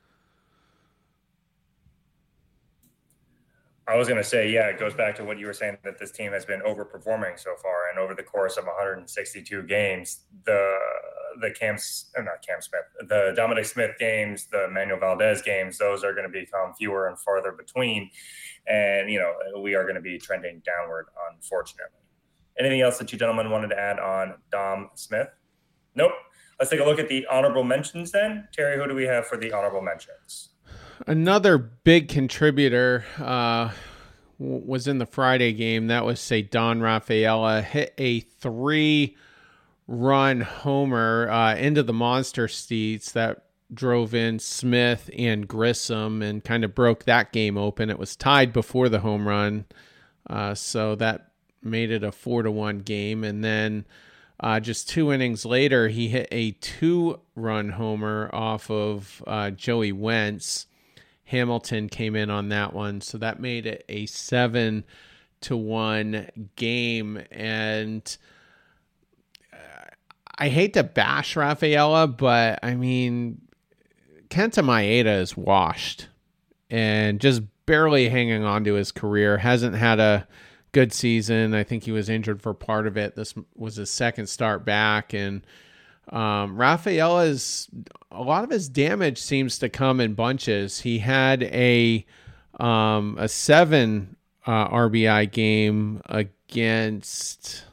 I was going to say, yeah, it goes back to what you were saying, that this team has been overperforming so far. And over the course of 162 games, the Dominic Smith games, the Manuel Valdez games, those are going to become fewer and farther between. And, we are going to be trending downward, unfortunately. Anything else that you gentlemen wanted to add on Dom Smith? Nope. Let's take a look at the honorable mentions then. Terry, who do we have for the honorable mentions? Another big contributor was in the Friday game. That was, say, Don Rafaela. Hit a 3-run homer into the monster seats that drove in Smith and Grissom and kind of broke that game open. It was tied before the home run, so that made it a 4-1 game. And then just 2 innings later, he hit a 2-run homer off of Joey Wentz. Hamilton came in on that one, so that made it a 7-1 game. And I hate to bash Rafaela, but I mean, Kenta Maeda is washed and just barely hanging on to his career. Hasn't had a good season. I think he was injured for part of it. This was his second start back, and Rafael is a lot of his damage seems to come in bunches. He had a 7 RBI game against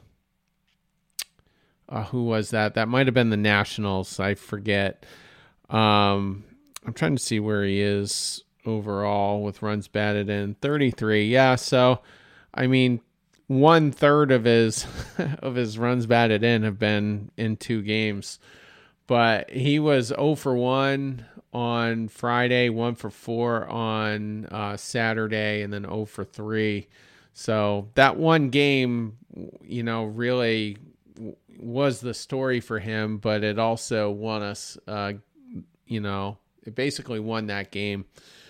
who was that? That might have been the Nationals. I forget. I'm trying to see where he is overall with runs batted in. 33. Yeah. So, I mean, 1/3 of his of his runs batted in have been in 2 games, but he was 0 for 1 on Friday, 1 for 4 on Saturday, and then 0 for 3. So that one game, really was the story for him, but it also won us, it basically won that game.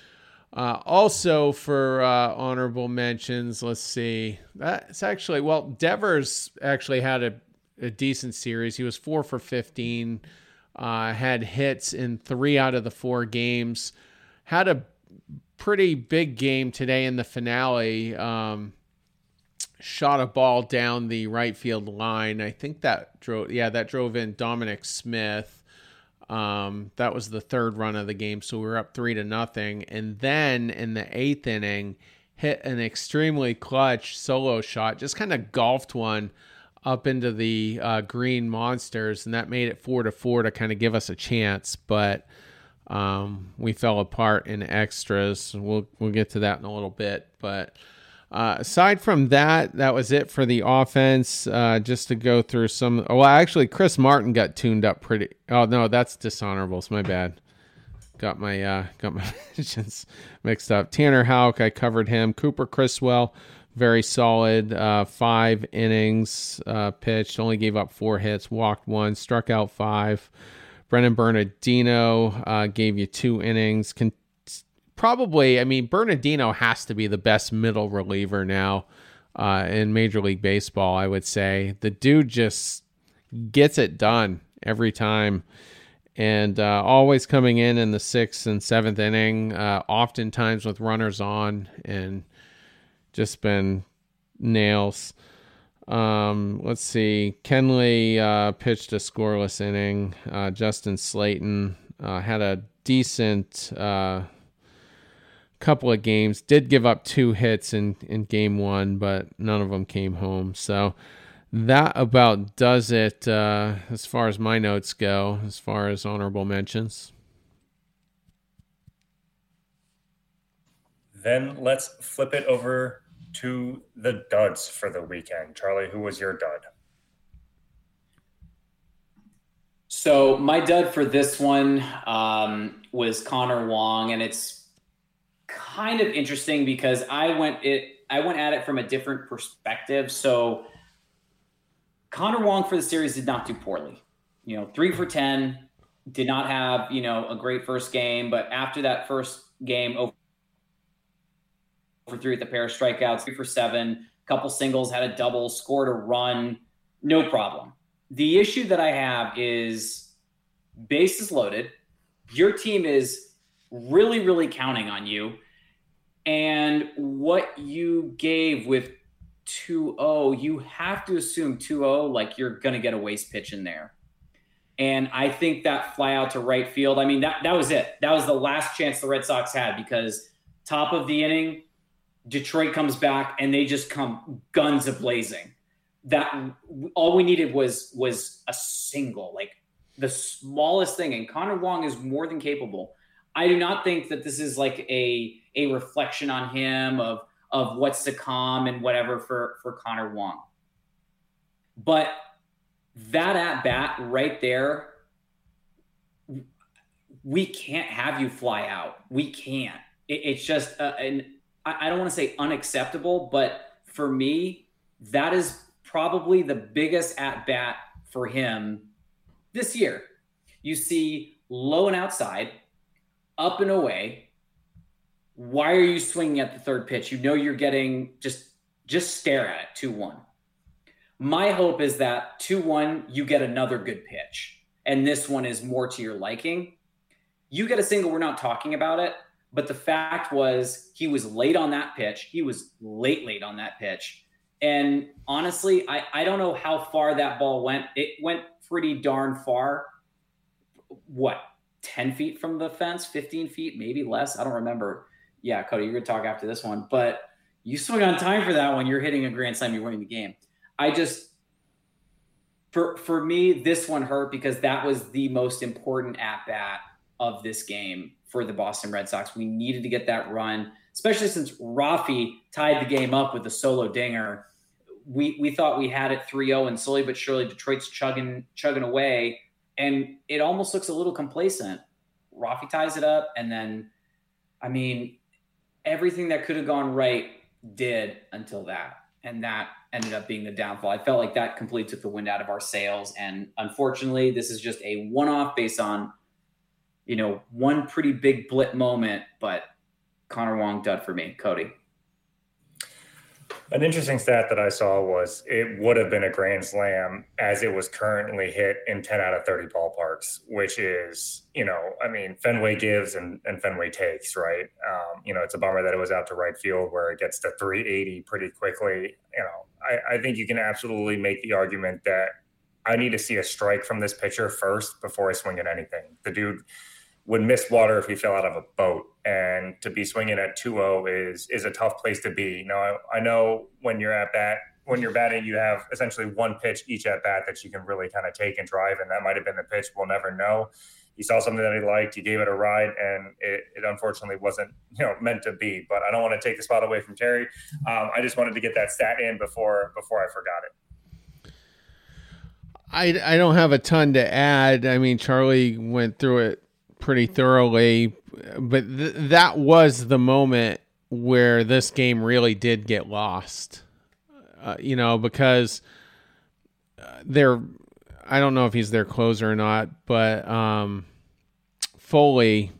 Also for honorable mentions, let's see. That's actually, Devers actually had a decent series. He was 4 for 15, had hits in 3 out of the 4 games, had a pretty big game today in the finale. Shot a ball down the right field line. I think that drove in Dominic Smith. That was the 3rd run of the game, so we were up 3-0. And then in the 8th inning, hit an extremely clutch solo shot, just kind of golfed one up into the green monsters, and that made it 4-4 to kind of give us a chance. But we fell apart in extras. We'll get to that in a little bit, but. Aside from that, that was it for the offense. Just to go through some. Well, actually, Chris Martin got tuned up pretty. Oh no, that's dishonorables. My bad. Got my mentions mixed up. Tanner Houck, I covered him. Cooper Criswell, very solid. 5 innings pitched. Only gave up 4 hits. Walked 1. Struck out 5. Brennan Bernardino gave you 2 innings. Bernardino has to be the best middle reliever now in Major League Baseball, I would say. The dude just gets it done every time. And always coming in the 6th and 7th inning, oftentimes with runners on, and just been nails. Let's see. Kenley pitched a scoreless inning. Justin Slayton had a decent... couple of games, did give up 2 hits in game 1, but none of them came home. So that about does it as far as my notes go, as far as honorable mentions. Then let's flip it over to the duds for the weekend. Charlie, who was your dud? So my dud for this one was Connor Wong, and it's kind of interesting because I went at it from a different perspective. So Connor Wong for the series did not do poorly. 3 for 10, did not have, a great first game, but after that first game, 0 for 3 with a pair of strikeouts, 3 for 7, couple singles, had a double, scored a run, no problem. The issue that I have is bases loaded. Your team is really, really counting on you. And what you gave with 2-0, you have to assume 2-0, like you're going to get a waste pitch in there. And I think that fly out to right field, that was it. That was the last chance the Red Sox had, because top of the inning, Detroit comes back and they just come guns a-blazing. That all we needed was a single, like the smallest thing. And Connor Wong is more than capable. I do not think that this is like a reflection on him of what's to come and whatever for Connor Wong. But that at bat right there, we can't have you fly out. We can't. It's just, I don't want to say unacceptable, but for me, that is probably the biggest at bat for him this year. You see low and outside, up and away. Why are you swinging at the third pitch? You're getting just stare at it, 2-1. My hope is that 2-1, you get another good pitch. And this one is more to your liking. You get a single, we're not talking about it. But the fact was he was late on that pitch. He was late on that pitch. And honestly, I don't know how far that ball went. It went pretty darn far. What, 10 feet from the fence, 15 feet, maybe less? I don't remember. Yeah, Cody, you're going to talk after this one. But you swing on time for that one. You're hitting a grand slam. You're winning the game. For me, this one hurt because that was the most important at-bat of this game for the Boston Red Sox. We needed to get that run, especially since Rafi tied the game up with a solo dinger. We thought we had it 3-0, and slowly but surely Detroit's chugging away, and it almost looks a little complacent. Rafi ties it up, and then, I mean, everything that could have gone right did until that, and that ended up being the downfall. I felt like that completely took the wind out of our sails, and unfortunately, this is just a one-off based on, one pretty big blip moment, but Connor Wong dud for me. Cody. An interesting stat that I saw was it would have been a grand slam as it was currently hit in 10 out of 30 ballparks, which is, Fenway gives and Fenway takes, right? It's a bummer that it was out to right field where it gets to 380 pretty quickly. I think you can absolutely make the argument that I need to see a strike from this pitcher first before I swing at anything. The dude would miss water if he fell out of a boat, and to be swinging at 2-0 is a tough place to be. I know when you're batting, you have essentially one pitch each at bat that you can really kind of take and drive, and that might have been the pitch. We'll never know. He saw something that he liked, he gave it a ride, and it unfortunately wasn't meant to be. But I don't want to take the spot away from Terry. I just wanted to get that stat in before I forgot it. I don't have a ton to add. I mean, Charlie went through it pretty thoroughly, but that was the moment where this game really did get lost, because I don't know if he's their closer or not, but Foley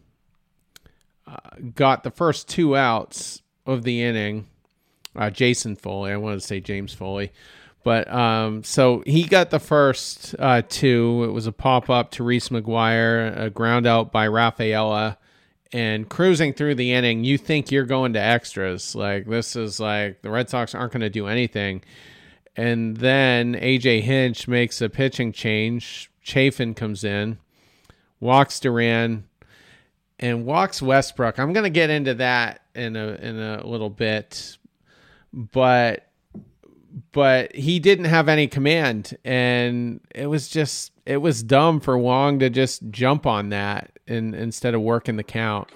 got the first 2 outs of the inning. Jason Foley, I wanted to say James Foley. But so he got the first 2. It was a pop-up to Reese McGuire, a ground out by Rafaela, and cruising through the inning, you think you're going to extras. Like, this is like the Red Sox aren't going to do anything. And then A.J. Hinch makes a pitching change. Chafin comes in, walks Duran, and walks Westbrook. I'm going to get into that in a little bit, but he didn't have any command, and it was dumb for Wong to just jump on that instead of working the count.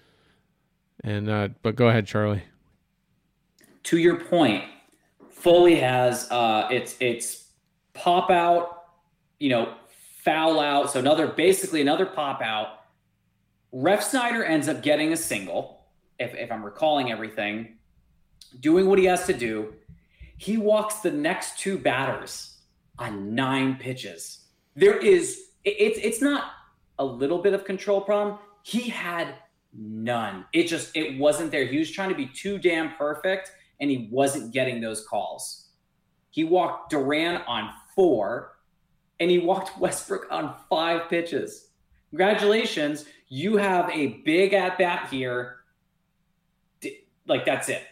And but go ahead, Charlie. To your point, Foley has it's pop out, foul out, so another pop out. Ref Snyder ends up getting a single, if I'm recalling everything, doing what he has to do. He walks the next 2 batters on 9 pitches. It's not a little bit of control problem. He had none. It wasn't there. He was trying to be too damn perfect, and he wasn't getting those calls. He walked Duran on 4, and he walked Westbrook on 5 pitches. Congratulations. You have a big at-bat here. Like, that's it.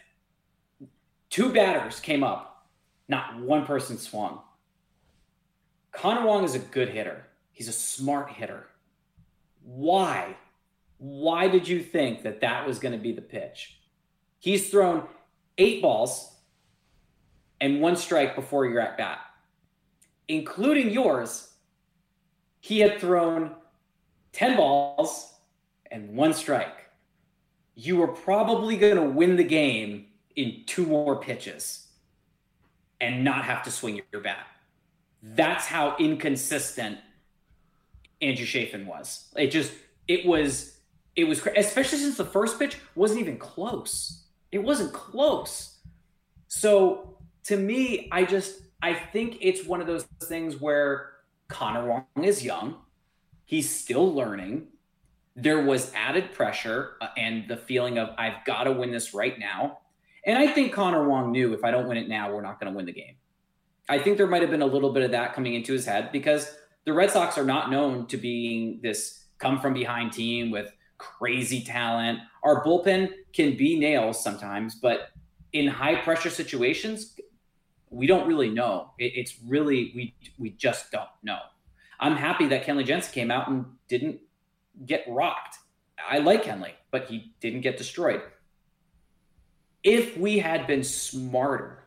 2 batters came up. Not one person swung. Connor Wong is a good hitter. He's a smart hitter. Why? Why did you think that was going to be the pitch? He's thrown 8 balls and 1 strike before your at bat, including yours. He had thrown 10 balls and 1 strike. You were probably going to win the game in 2 more pitches and not have to swing your bat. That's how inconsistent Andrew Chafin was. It was, especially since the first pitch wasn't even close. It wasn't close. So to me, I think it's one of those things where Connor Wong is young. He's still learning. There was added pressure and the feeling of, I've got to win this right now. And I think Connor Wong knew, if I don't win it now, we're not going to win the game. I think there might have been a little bit of that coming into his head, because the Red Sox are not known to being this come-from-behind team with crazy talent. Our bullpen can be nails sometimes, but in high-pressure situations, We don't really know. It's really, we just don't know. I'm happy that Kenley Jensen came out and didn't get rocked. I like Kenley, but he didn't get destroyed. If we had been smarter,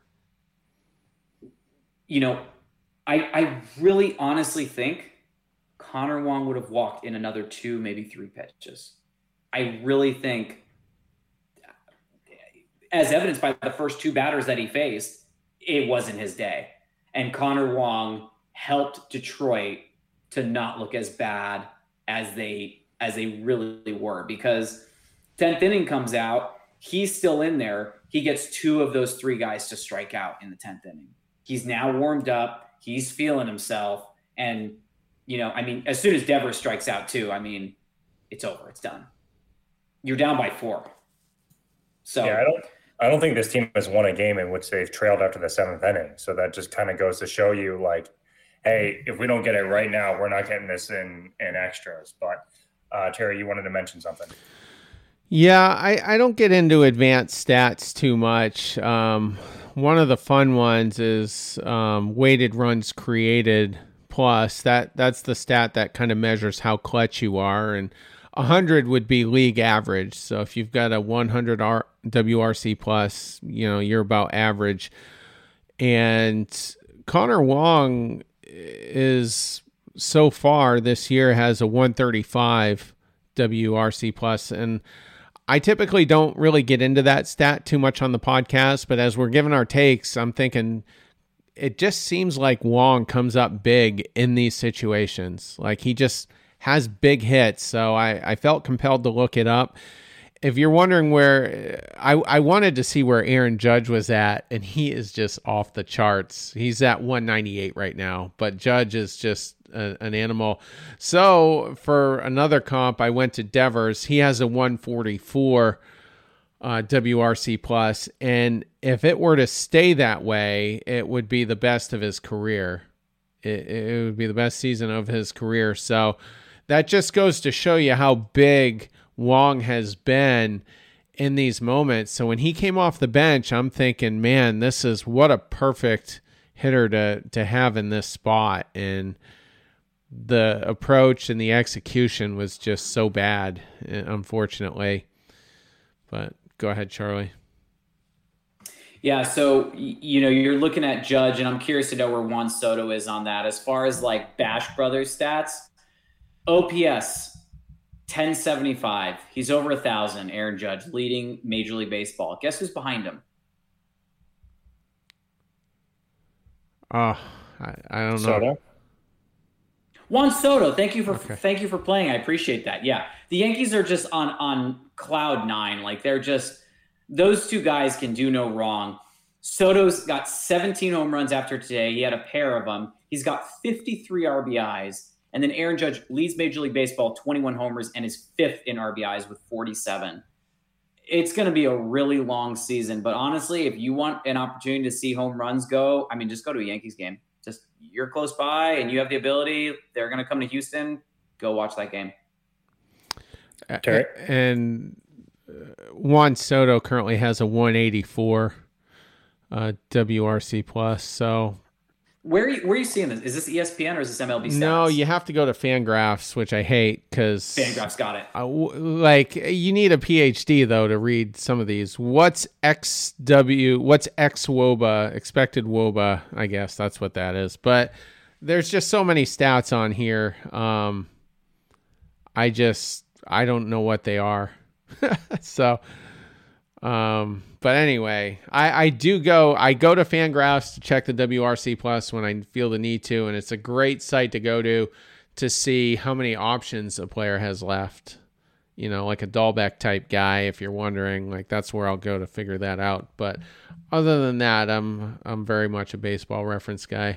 I really honestly think Connor Wong would have walked in another 2, maybe 3 pitches. I really think, as evidenced by the first 2 batters that he faced, it wasn't his day. And Connor Wong helped Detroit to not look as bad as they really were, because 10th inning comes out, he's still in there. He gets 2 of those 3 guys to strike out in the 10th inning. He's now warmed up. He's feeling himself. And, as soon as Devers strikes out too, it's over. It's done. You're down by 4. So yeah, I don't think this team has won a game in which they've trailed after the 7th inning. So that just kind of goes to show you, like, hey, if we don't get it right now, we're not getting this in extras. But Terry, you wanted to mention something. Yeah, I don't get into advanced stats too much. One of the fun ones is weighted runs created plus. That's the stat that kind of measures how clutch you are, and 100 would be league average. So if you've got a 100 WRC plus, you're about average. And Connor Wong is so far this year has a 135 WRC plus, and I typically don't really get into that stat too much on the podcast, but as we're giving our takes, I'm thinking it just seems like Wong comes up big in these situations. Like, he just has big hits, so I felt compelled to look it up. If you're wondering where, I wanted to see where Aaron Judge was at, and he is just off the charts. He's at 198 right now, but Judge is just an animal. So for another comp, I went to Devers. He has a 144 WRC plus, and if it were to stay that way, it would be the best of his career. It would be the best season of his career. So that just goes to show you how big Wong has been in these moments. So when he came off the bench, I'm thinking, man, this is what a perfect hitter to have in this spot. And the approach and the execution was just so bad, unfortunately. But go ahead, Charlie. Yeah, so, you're looking at Judge, and I'm curious to know where Juan Soto is on that. As far as, like, Bash Brothers stats, OPS, 1075. He's over 1,000, Aaron Judge, leading Major League Baseball. Guess who's behind him? I don't know. Soto? Juan Soto. Thank you for playing. I appreciate that. Yeah, the Yankees are just on cloud 9. Like, they're just, those 2 guys can do no wrong. Soto's got 17 home runs after today. He had a pair of them. He's got 53 RBIs. And then Aaron Judge leads Major League Baseball, 21 homers, and is 5th in RBIs with 47. It's going to be a really long season. But honestly, if you want an opportunity to see home runs go, just go to a Yankees game. Just, you're close by and you have the ability. They're going to come to Houston. Go watch that game. And Juan Soto currently has a 184 WRC plus. So where are you seeing this? Is this ESPN or is this MLB stats? No, you have to go to Fangraphs, which I hate because Fangraphs got it. You need a PhD though to read some of these. What's XW? What's XWOBA? Expected WOBA? I guess that's what that is. But there's just so many stats on here. I don't know what they are. So. But anyway, I go to Fangraphs to check the WRC plus when I feel the need to, and it's a great site to go to see how many options a player has left. Like a Dahlbeck type guy, if you're wondering, like that's where I'll go to figure that out. But other than that, I'm very much a Baseball Reference guy.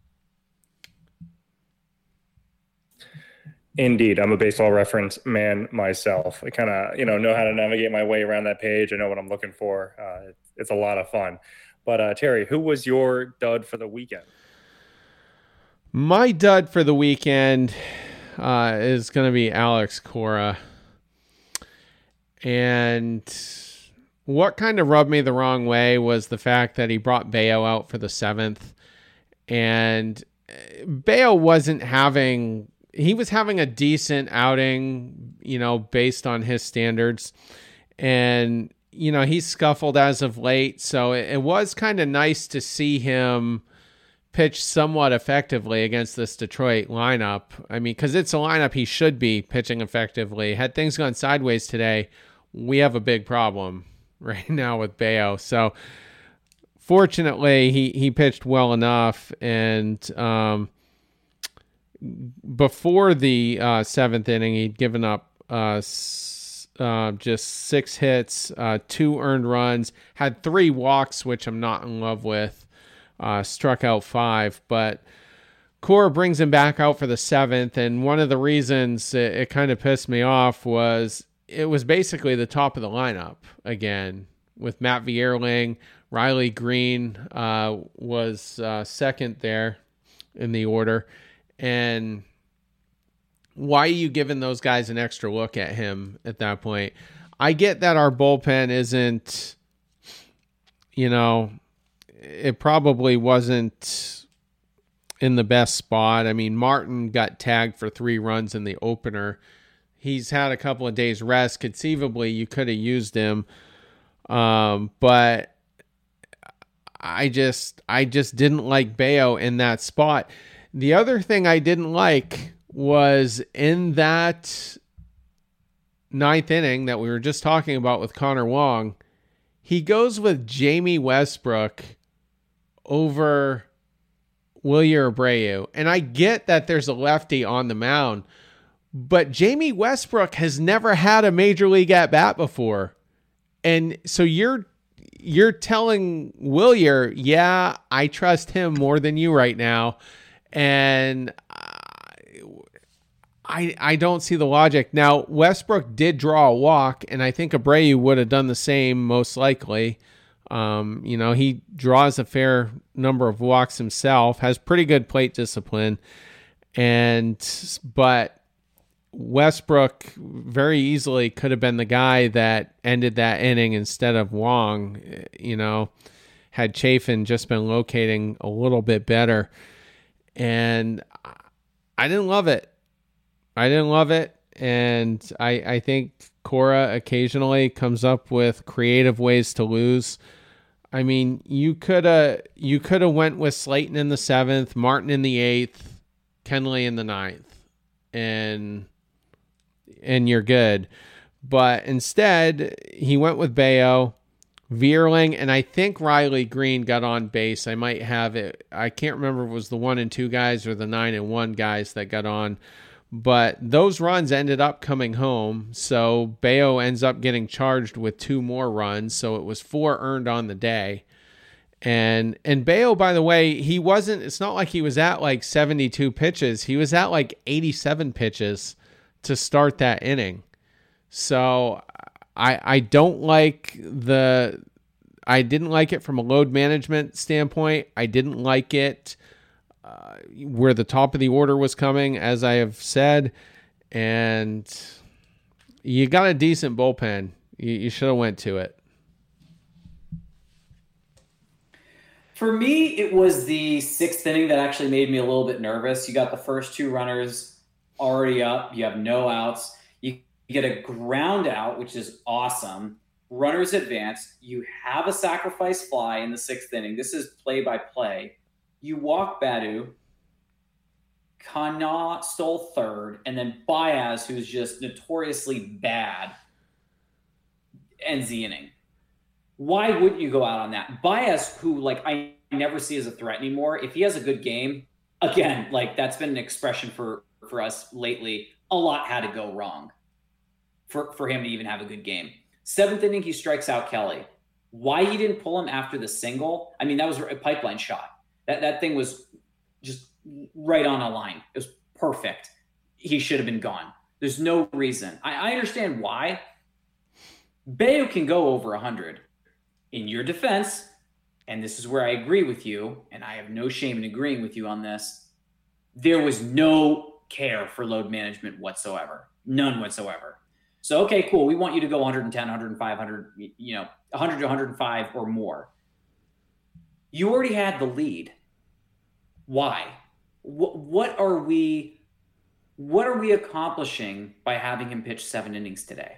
Indeed. I'm a Baseball Reference man myself. I kind of, know how to navigate my way around that page. I know what I'm llooking for. It's a lot of fun. But Terry, who was your dud for the weekend? My dud for the weekend is going to be Alex Cora. And what kind of rubbed me the wrong way was the fact that he brought Bello out for the 7th, and Bello was having a decent outing, based on his standards. And, he's scuffled as of late. So it was kind of nice to see him pitch somewhat effectively against this Detroit lineup. I mean, because it's a lineup he should be pitching effectively. Had things gone sideways today, we have a big problem right now with Bello. So fortunately, he pitched well enough. And before the 7th inning, he'd given up just 6 hits, 2 earned runs, had 3 walks, which I'm not in love with, struck out 5. But Cora brings him back out for the 7th, and one of the reasons it kind of pissed me off was it was basically the top of the lineup again with Matt Vierling. Riley Green was second there in the order. And why are you giving those guys an extra look at him at that point? I get that our bullpen isn't, it probably wasn't in the best spot. I mean, Martin got tagged for 3 runs in the opener. He's had a couple of days rest. Conceivably, you could have used him. But I just didn't like Bello in that spot. The other thing I didn't like was in that 9th inning that we were just talking about with Connor Wong, he goes with Jamie Westbrook over Wilyer Abreu. And I get that there's a lefty on the mound, but Jamie Westbrook has never had a major league at bat before. And so you're telling Wilyer, yeah, I trust him more than you right now. And I don't see the logic. Now, Westbrook did draw a walk, and I think Abreu would have done the same most likely. He draws a fair number of walks himself, has pretty good plate discipline, but Westbrook very easily could have been the guy that ended that inning instead of Wong, had Chafin just been locating a little bit better. And I didn't love it. And I think Cora occasionally comes up with creative ways to lose. I mean, you could have went with Slayton in the 7th, Martin in the 8th, Kenley in the 9th, and you're good. But instead, he went with Bello, Vierling, and I think Riley Green got on base. I might have it. I can't remember if it was the 1 and 2 guys or the 9 and 1 guys that got on. But those runs ended up coming home. So Bello ends up getting charged with 2 more runs. So it was 4 earned on the day. And Bello, by the way, it's not like he was at like 72 pitches. He was at like 87 pitches to start that inning. So I didn't like it from a load management standpoint. I didn't like it where the top of the order was coming, as I have said. And you got a decent bullpen. You should have went to it. For me, it was the 6th inning that actually made me a little bit nervous. You got the first 2 runners already up. You have no outs. You get a ground out, which is awesome. Runners advance. You have a sacrifice fly in the 6th inning. This is play-by-play. You walk Badu. Kana stole 3rd. And then Baez, who's just notoriously bad, ends the inning. Why wouldn't you go out on that? Baez, who I never see as a threat anymore, if he has a good game, again, that's been an expression for us lately. A lot had to go wrong for him to even have a good game. 7th inning, he strikes out Kelly. Why he didn't pull him after the single? I mean, that was a pipeline shot. That thing was just right on a line. It was perfect. He should have been gone. There's no reason. I understand why. Bello can go over 100. In your defense, and this is where I agree with you, and I have no shame in agreeing with you on this, there was no care for load management whatsoever. None whatsoever. So, okay, cool. We want you to go 110, 105, 100, 100 to 105 or more. You already had the lead. Why? What are we accomplishing by having him pitch 7 innings today?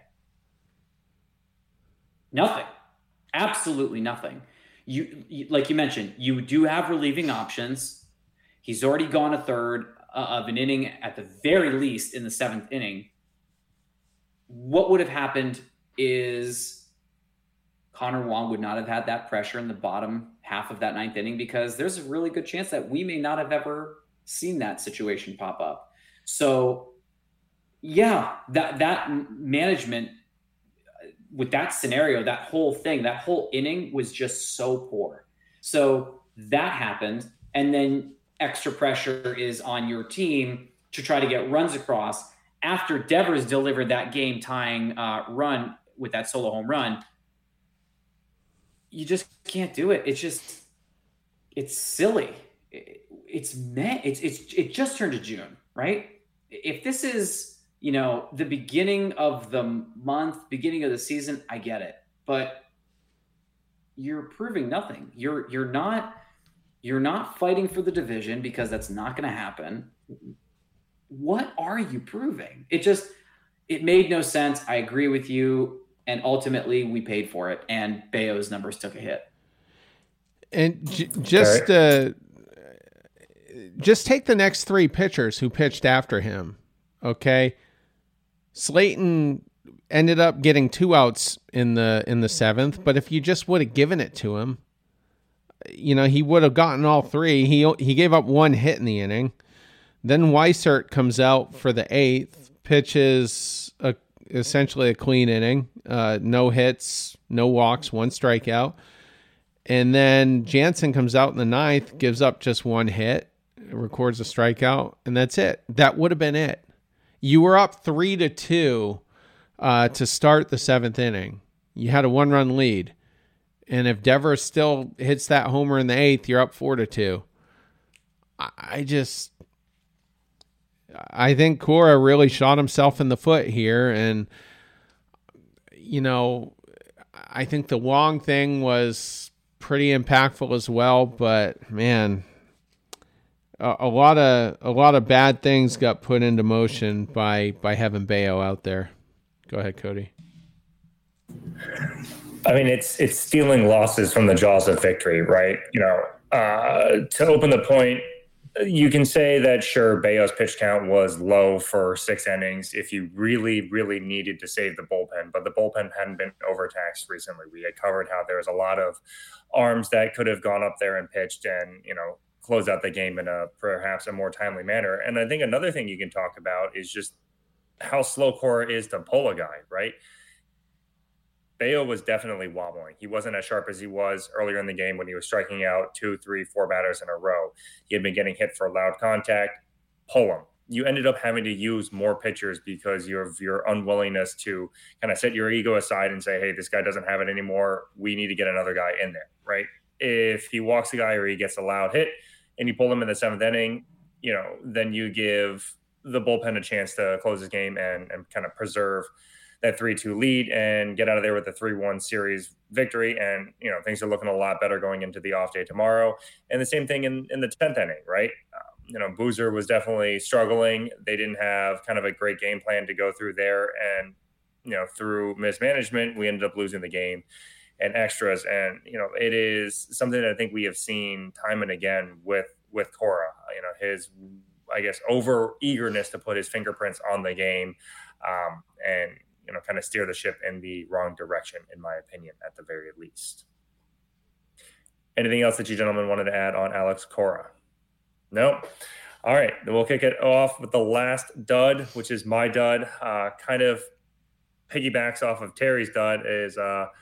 Nothing. Absolutely nothing. You like you mentioned, you do have relieving options. He's already gone a third of an inning at the very least in the 7th inning. What would have happened is Connor Wong would not have had that pressure in the bottom half of that 9th inning, because there's a really good chance that we may not have ever seen that situation pop up. So yeah, that management with that scenario, that whole thing, that whole inning was just so poor. So that happened. And then extra pressure is on your team to try to get runs across after Devers delivered that game tying run with that solo home run. You just can't do it. It's silly. It just turned to June, right? If this is, the beginning of the month, beginning of the season, I get it, but you're proving nothing. You're not fighting for the division, because that's not going to happen. What are you proving? It made no sense. I agree with you. And ultimately we paid for it, and Bayo's numbers took a hit. And just take the next 3 pitchers who pitched after him. Okay. Slayton ended up getting 2 outs in the 7th, but if you just would have given it to him, he would have gotten all 3. He gave up 1 hit in the inning. Then Weissert comes out for the 8th, pitches essentially a clean inning, no hits, no walks, 1 strikeout. And then Jansen comes out in the 9th, gives up just 1 hit, records a strikeout, and that's it. That would have been it. You were up 3-2 to start the 7th inning. You had a 1-run lead. And if Devers still hits that homer in the 8th, you're up 4-2. I think Cora really shot himself in the foot here. And, I think the Wong thing was pretty impactful as well. But, man, a lot of bad things got put into motion by having Bayo out there. Go ahead, Cody. I mean, it's stealing losses from the jaws of victory, right? To open the point, you can say that, sure, Bayo's pitch count was low for 6 innings if you really, really needed to save the bullpen, but the bullpen hadn't been overtaxed recently. We had covered how there was a lot of arms that could have gone up there and pitched and, close out the game in perhaps a more timely manner. And I think another thing you can talk about is just how slow Cora is to pull a guy, right? Bayo was definitely wobbling. He wasn't as sharp as he was earlier in the game when he was striking out 2, 3, 4 batters in a row. He had been getting hit for loud contact. Pull him. You ended up having to use more pitchers because of your unwillingness to kind of set your ego aside and say, hey, this guy doesn't have it anymore. We need to get another guy in there, right? If he walks a guy or he gets a loud hit and you pull him in the 7th inning, then you give the bullpen a chance to close his game and kind of preserve that 3-2 lead and get out of there with a 3-1 series victory. And, things are looking a lot better going into the off day tomorrow. And the same thing in the 10th inning, right? Boozer was definitely struggling. They didn't have kind of a great game plan to go through there. And, through mismanagement, we ended up losing the game and extras. And, it is something that I think we have seen time and again with Cora, his, I guess, over eagerness to put his fingerprints on the game and, kind of steer the ship in the wrong direction, in my opinion, at the very least. Anything else that you gentlemen wanted to add on Alex Cora? No? All right. Then we'll kick it off with the last dud, which is my dud. Kind of piggybacks off of Terry's dud is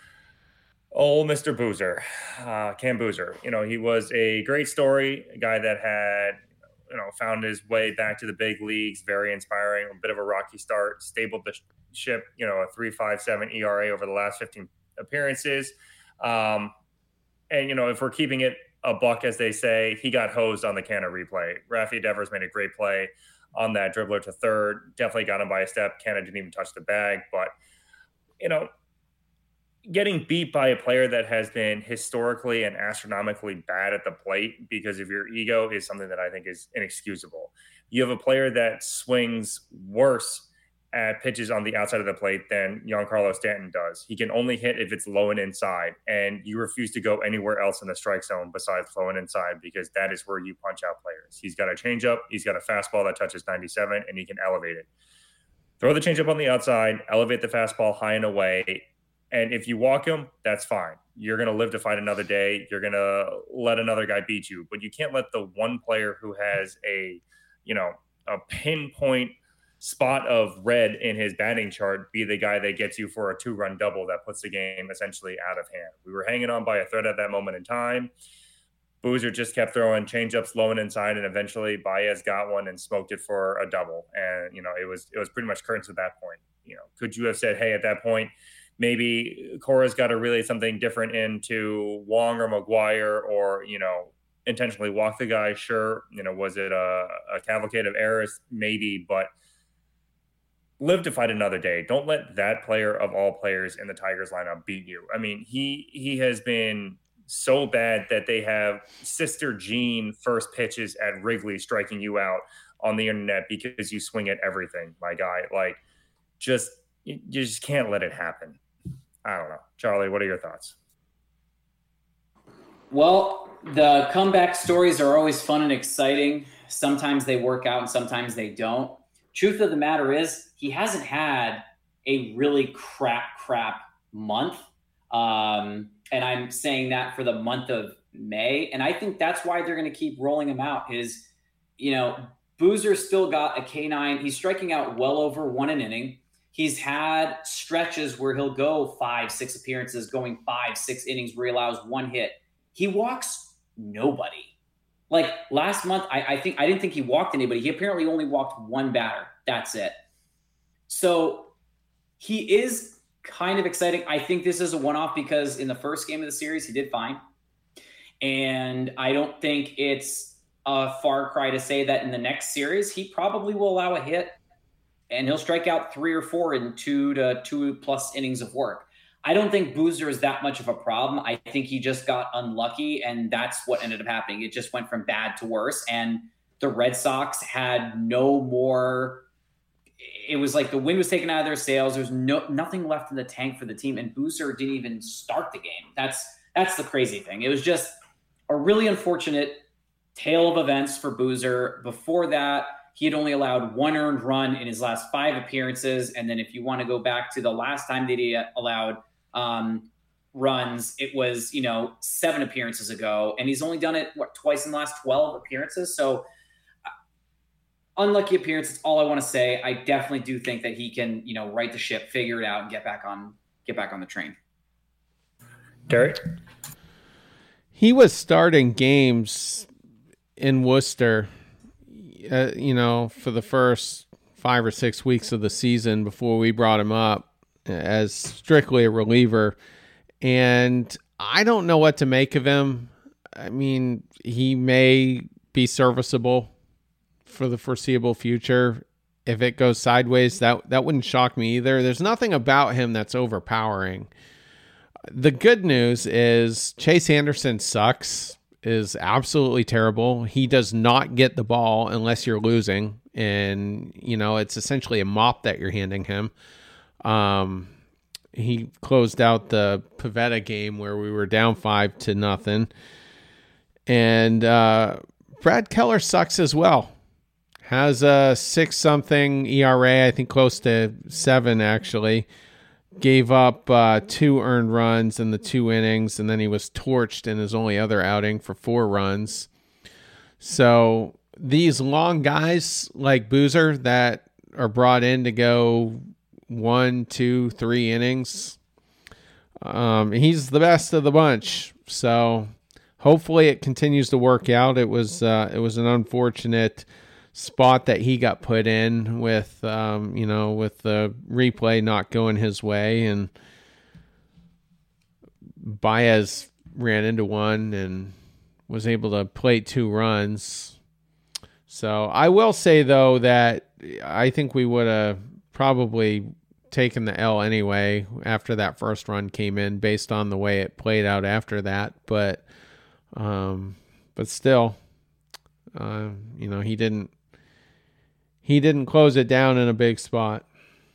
old Mr. Boozer, Cam Boozer. He was a great story, a guy that had found his way back to the big leagues, very inspiring, a bit of a rocky start, stabled the ship, a 3.57 ERA over the last 15 appearances. And, if we're keeping it a buck, as they say, he got hosed on the Canna replay. Rafi Devers made a great play on that dribbler to third. Definitely got him by a step. Canada didn't even touch the bag. But, getting beat by a player that has been historically and astronomically bad at the plate because of your ego is something that I think is inexcusable. You have a player that swings worse at pitches on the outside of the plate than Giancarlo Stanton does. He can only hit if it's low and inside, and you refuse to go anywhere else in the strike zone besides low and inside because that is where you punch out players. He's got a changeup, he's got a fastball that touches 97, and he can elevate it. Throw the changeup on the outside, elevate the fastball high and away, and if you walk him, that's fine. You're going to live to fight another day. You're going to let another guy beat you. But you can't let the one player who has a pinpoint spot of red in his batting chart be the guy that gets you for a 2-run double that puts the game essentially out of hand. We were hanging on by a thread at that moment in time. Boozer just kept throwing changeups low and inside, and eventually Baez got one and smoked it for a double. And, it was pretty much curtains at that point. Could you have said, hey, at that point, maybe Cora's got to relay something different into Wong or McGuire or, intentionally walk the guy? Sure. Was it a cavalcade of errors? Maybe, but live to fight another day. Don't let that player of all players in the Tigers lineup beat you. I mean, he has been so bad that they have Sister Jean first pitches at Wrigley striking you out on the internet because you swing at everything, my guy. Like, you just can't let it happen. I don't know. Charlie, what are your thoughts? Well, the comeback stories are always fun and exciting. Sometimes they work out and sometimes they don't. Truth of the matter is, he hasn't had a really crap month. And I'm saying that for the month of May. And I think that's why they're going to keep rolling him out is, Boozer's still got a K9. He's striking out well over 1 an inning. He's had stretches where he'll go 5-6 appearances, going 5-6 innings where he allows 1 hit. He walks nobody. Like last month, I didn't think he walked anybody. He apparently only walked 1 batter. That's it. So he is kind of exciting. I think this is a one-off because in the first game of the series, he did fine. And I don't think it's a far cry to say that in the next series, he probably will allow a hit. And he'll strike out 3 or 4 in 2 to 2+ innings of work. I don't think Boozer is that much of a problem. I think he just got unlucky, and that's what ended up happening. It just went from bad to worse, and the Red Sox had no more. It was like the wind was taken out of their sails. There's nothing left in the tank for the team, and Boozer didn't even start the game. That's the crazy thing. It was just a really unfortunate tale of events for Boozer. Before that, he had only allowed 1 earned run in his last 5 appearances. And then if you want to go back to the last time that he allowed runs, it was, 7 appearances ago. And he's only done it, twice in the last 12 appearances. So unlucky appearance. That's all I want to say. I definitely do think that he can, right the ship, figure it out, and get back on the train. Derek? He was starting games in Worcester for the first 5 or 6 weeks of the season before we brought him up as strictly a reliever. And I don't know what to make of him. I mean, he may be serviceable for the foreseeable future. If it goes sideways, that wouldn't shock me either. There's nothing about him that's overpowering. The good news is Chase Anderson sucks. Is absolutely terrible. He does not get the ball unless you're losing. And, it's essentially a mop that you're handing him. He closed out the Pavetta game where we were down 5-0. And Brad Keller sucks as well. Has a 6-something ERA, I think close to 7 actually. Gave up 2 earned runs in the 2 innings, and then he was torched in his only other outing for 4 runs. So these long guys like Boozer that are brought in to go 1, 2, 3 innings, he's the best of the bunch. So hopefully it continues to work out. It was an unfortunate spot that he got put in with, with the replay not going his way, and Baez ran into one and was able to plate 2 runs. So I will say, though, that I think we would have probably taken the L anyway after that first run came in based on the way it played out after that. But still, he didn't close it down in a big spot.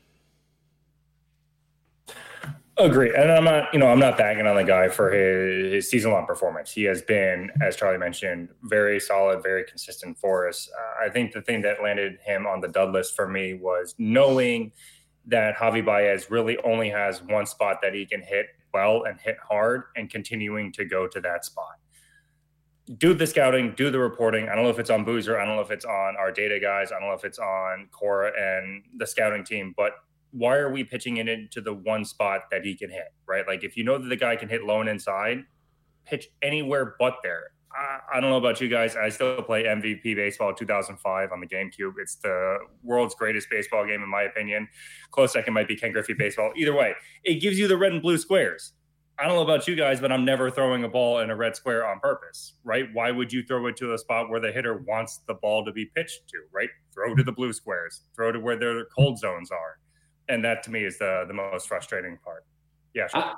Agree. And I'm not bagging on the guy for his season-long performance. He has been, as Charlie mentioned, very solid, very consistent for us. I think the thing that landed him on the dud list for me was knowing that Javi Baez really only has one spot that he can hit well and hit hard, and continuing to go to that spot. Do the scouting, do the reporting. I don't know if it's on Boozer. I don't know if it's on our data guys. I don't know if it's on Cora and the scouting team, but why are we pitching it into the one spot that he can hit, right? Like, if you know that the guy can hit low and inside, pitch anywhere but there. I don't know about you guys. I still play MVP Baseball 2005 on the GameCube. It's the world's greatest baseball game, in my opinion. Close second might be Ken Griffey Baseball. Either way, it gives you the red and blue squares. I don't know about you guys, but I'm never throwing a ball in a red square on purpose, right? Why would you throw it to a spot where the hitter wants the ball to be pitched to, right? Throw to the blue squares. Throw to where their cold zones are. And that, to me, is the most frustrating part. Yeah, sure.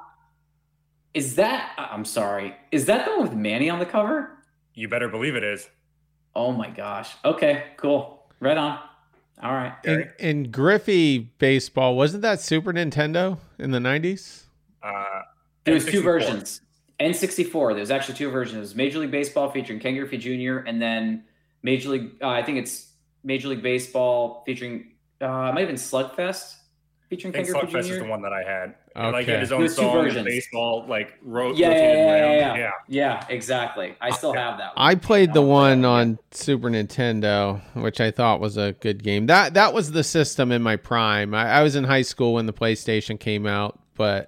I'm sorry. Is that the one with Manny on the cover? You better believe it is. Oh, my gosh. Okay, cool. Right on. All right. In Griffey Baseball, wasn't that Super Nintendo in the 90s? There was two versions. N64. There's actually two versions. It was Major League Baseball featuring Ken Griffey Jr. and then Major League, I think it's Major League Baseball featuring, it might have been Slugfest. Featuring Ken Griffey Jr. Slugfest is the one that I had. Okay. Like, he had his own song in baseball, like, yeah, exactly. I still have that one. I played the one on Super Nintendo, which I thought was a good game. That was the system in my prime. I was in high school when the PlayStation came out, but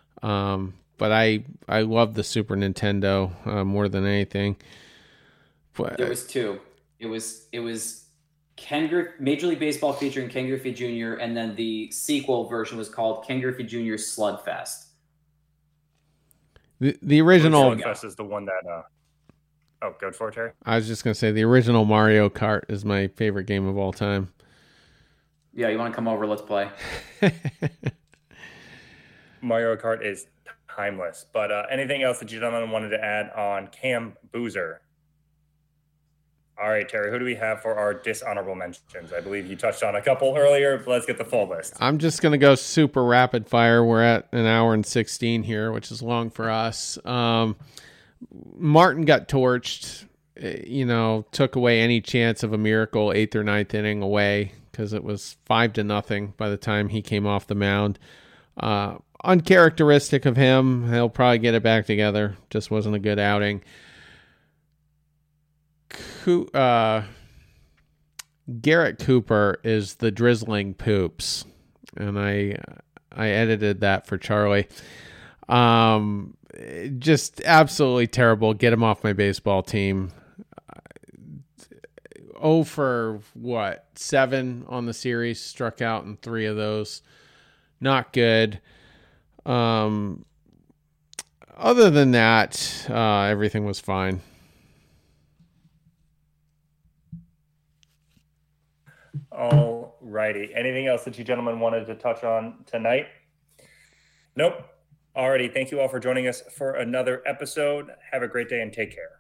I loved the Super Nintendo more than anything. But there was two. It was Major League Baseball featuring Ken Griffey Jr. and then the sequel version was called Ken Griffey Jr. Slugfest. The original Slugfest is the one that. Go for it, Terry. I was just gonna say the original Mario Kart is my favorite game of all time. Yeah, you want to come over? Let's play. Mario Kart is timeless. But anything else that you gentlemen wanted to add on Cam Boozer? All right, Terry, who do we have for our dishonorable mentions? I believe you touched on a couple earlier, but let's get the full list. I'm just going to go super rapid fire. We're at an hour and 16 here, which is long for us. Martin got torched, took away any chance of a miracle 8th or 9th inning away because it was 5-0 by the time he came off the mound. Uncharacteristic of him. He'll probably get it back together. Just wasn't a good outing. Garrett Cooper is the drizzling poops, and I edited that for Charlie. Just absolutely terrible. Get him off my baseball team. 0 for 7 on the series, struck out in 3 of those. Not good. Other than that, everything was fine. All righty. Anything else that you gentlemen wanted to touch on tonight? Nope. Alrighty. Thank you all for joining us for another episode. Have a great day and take care.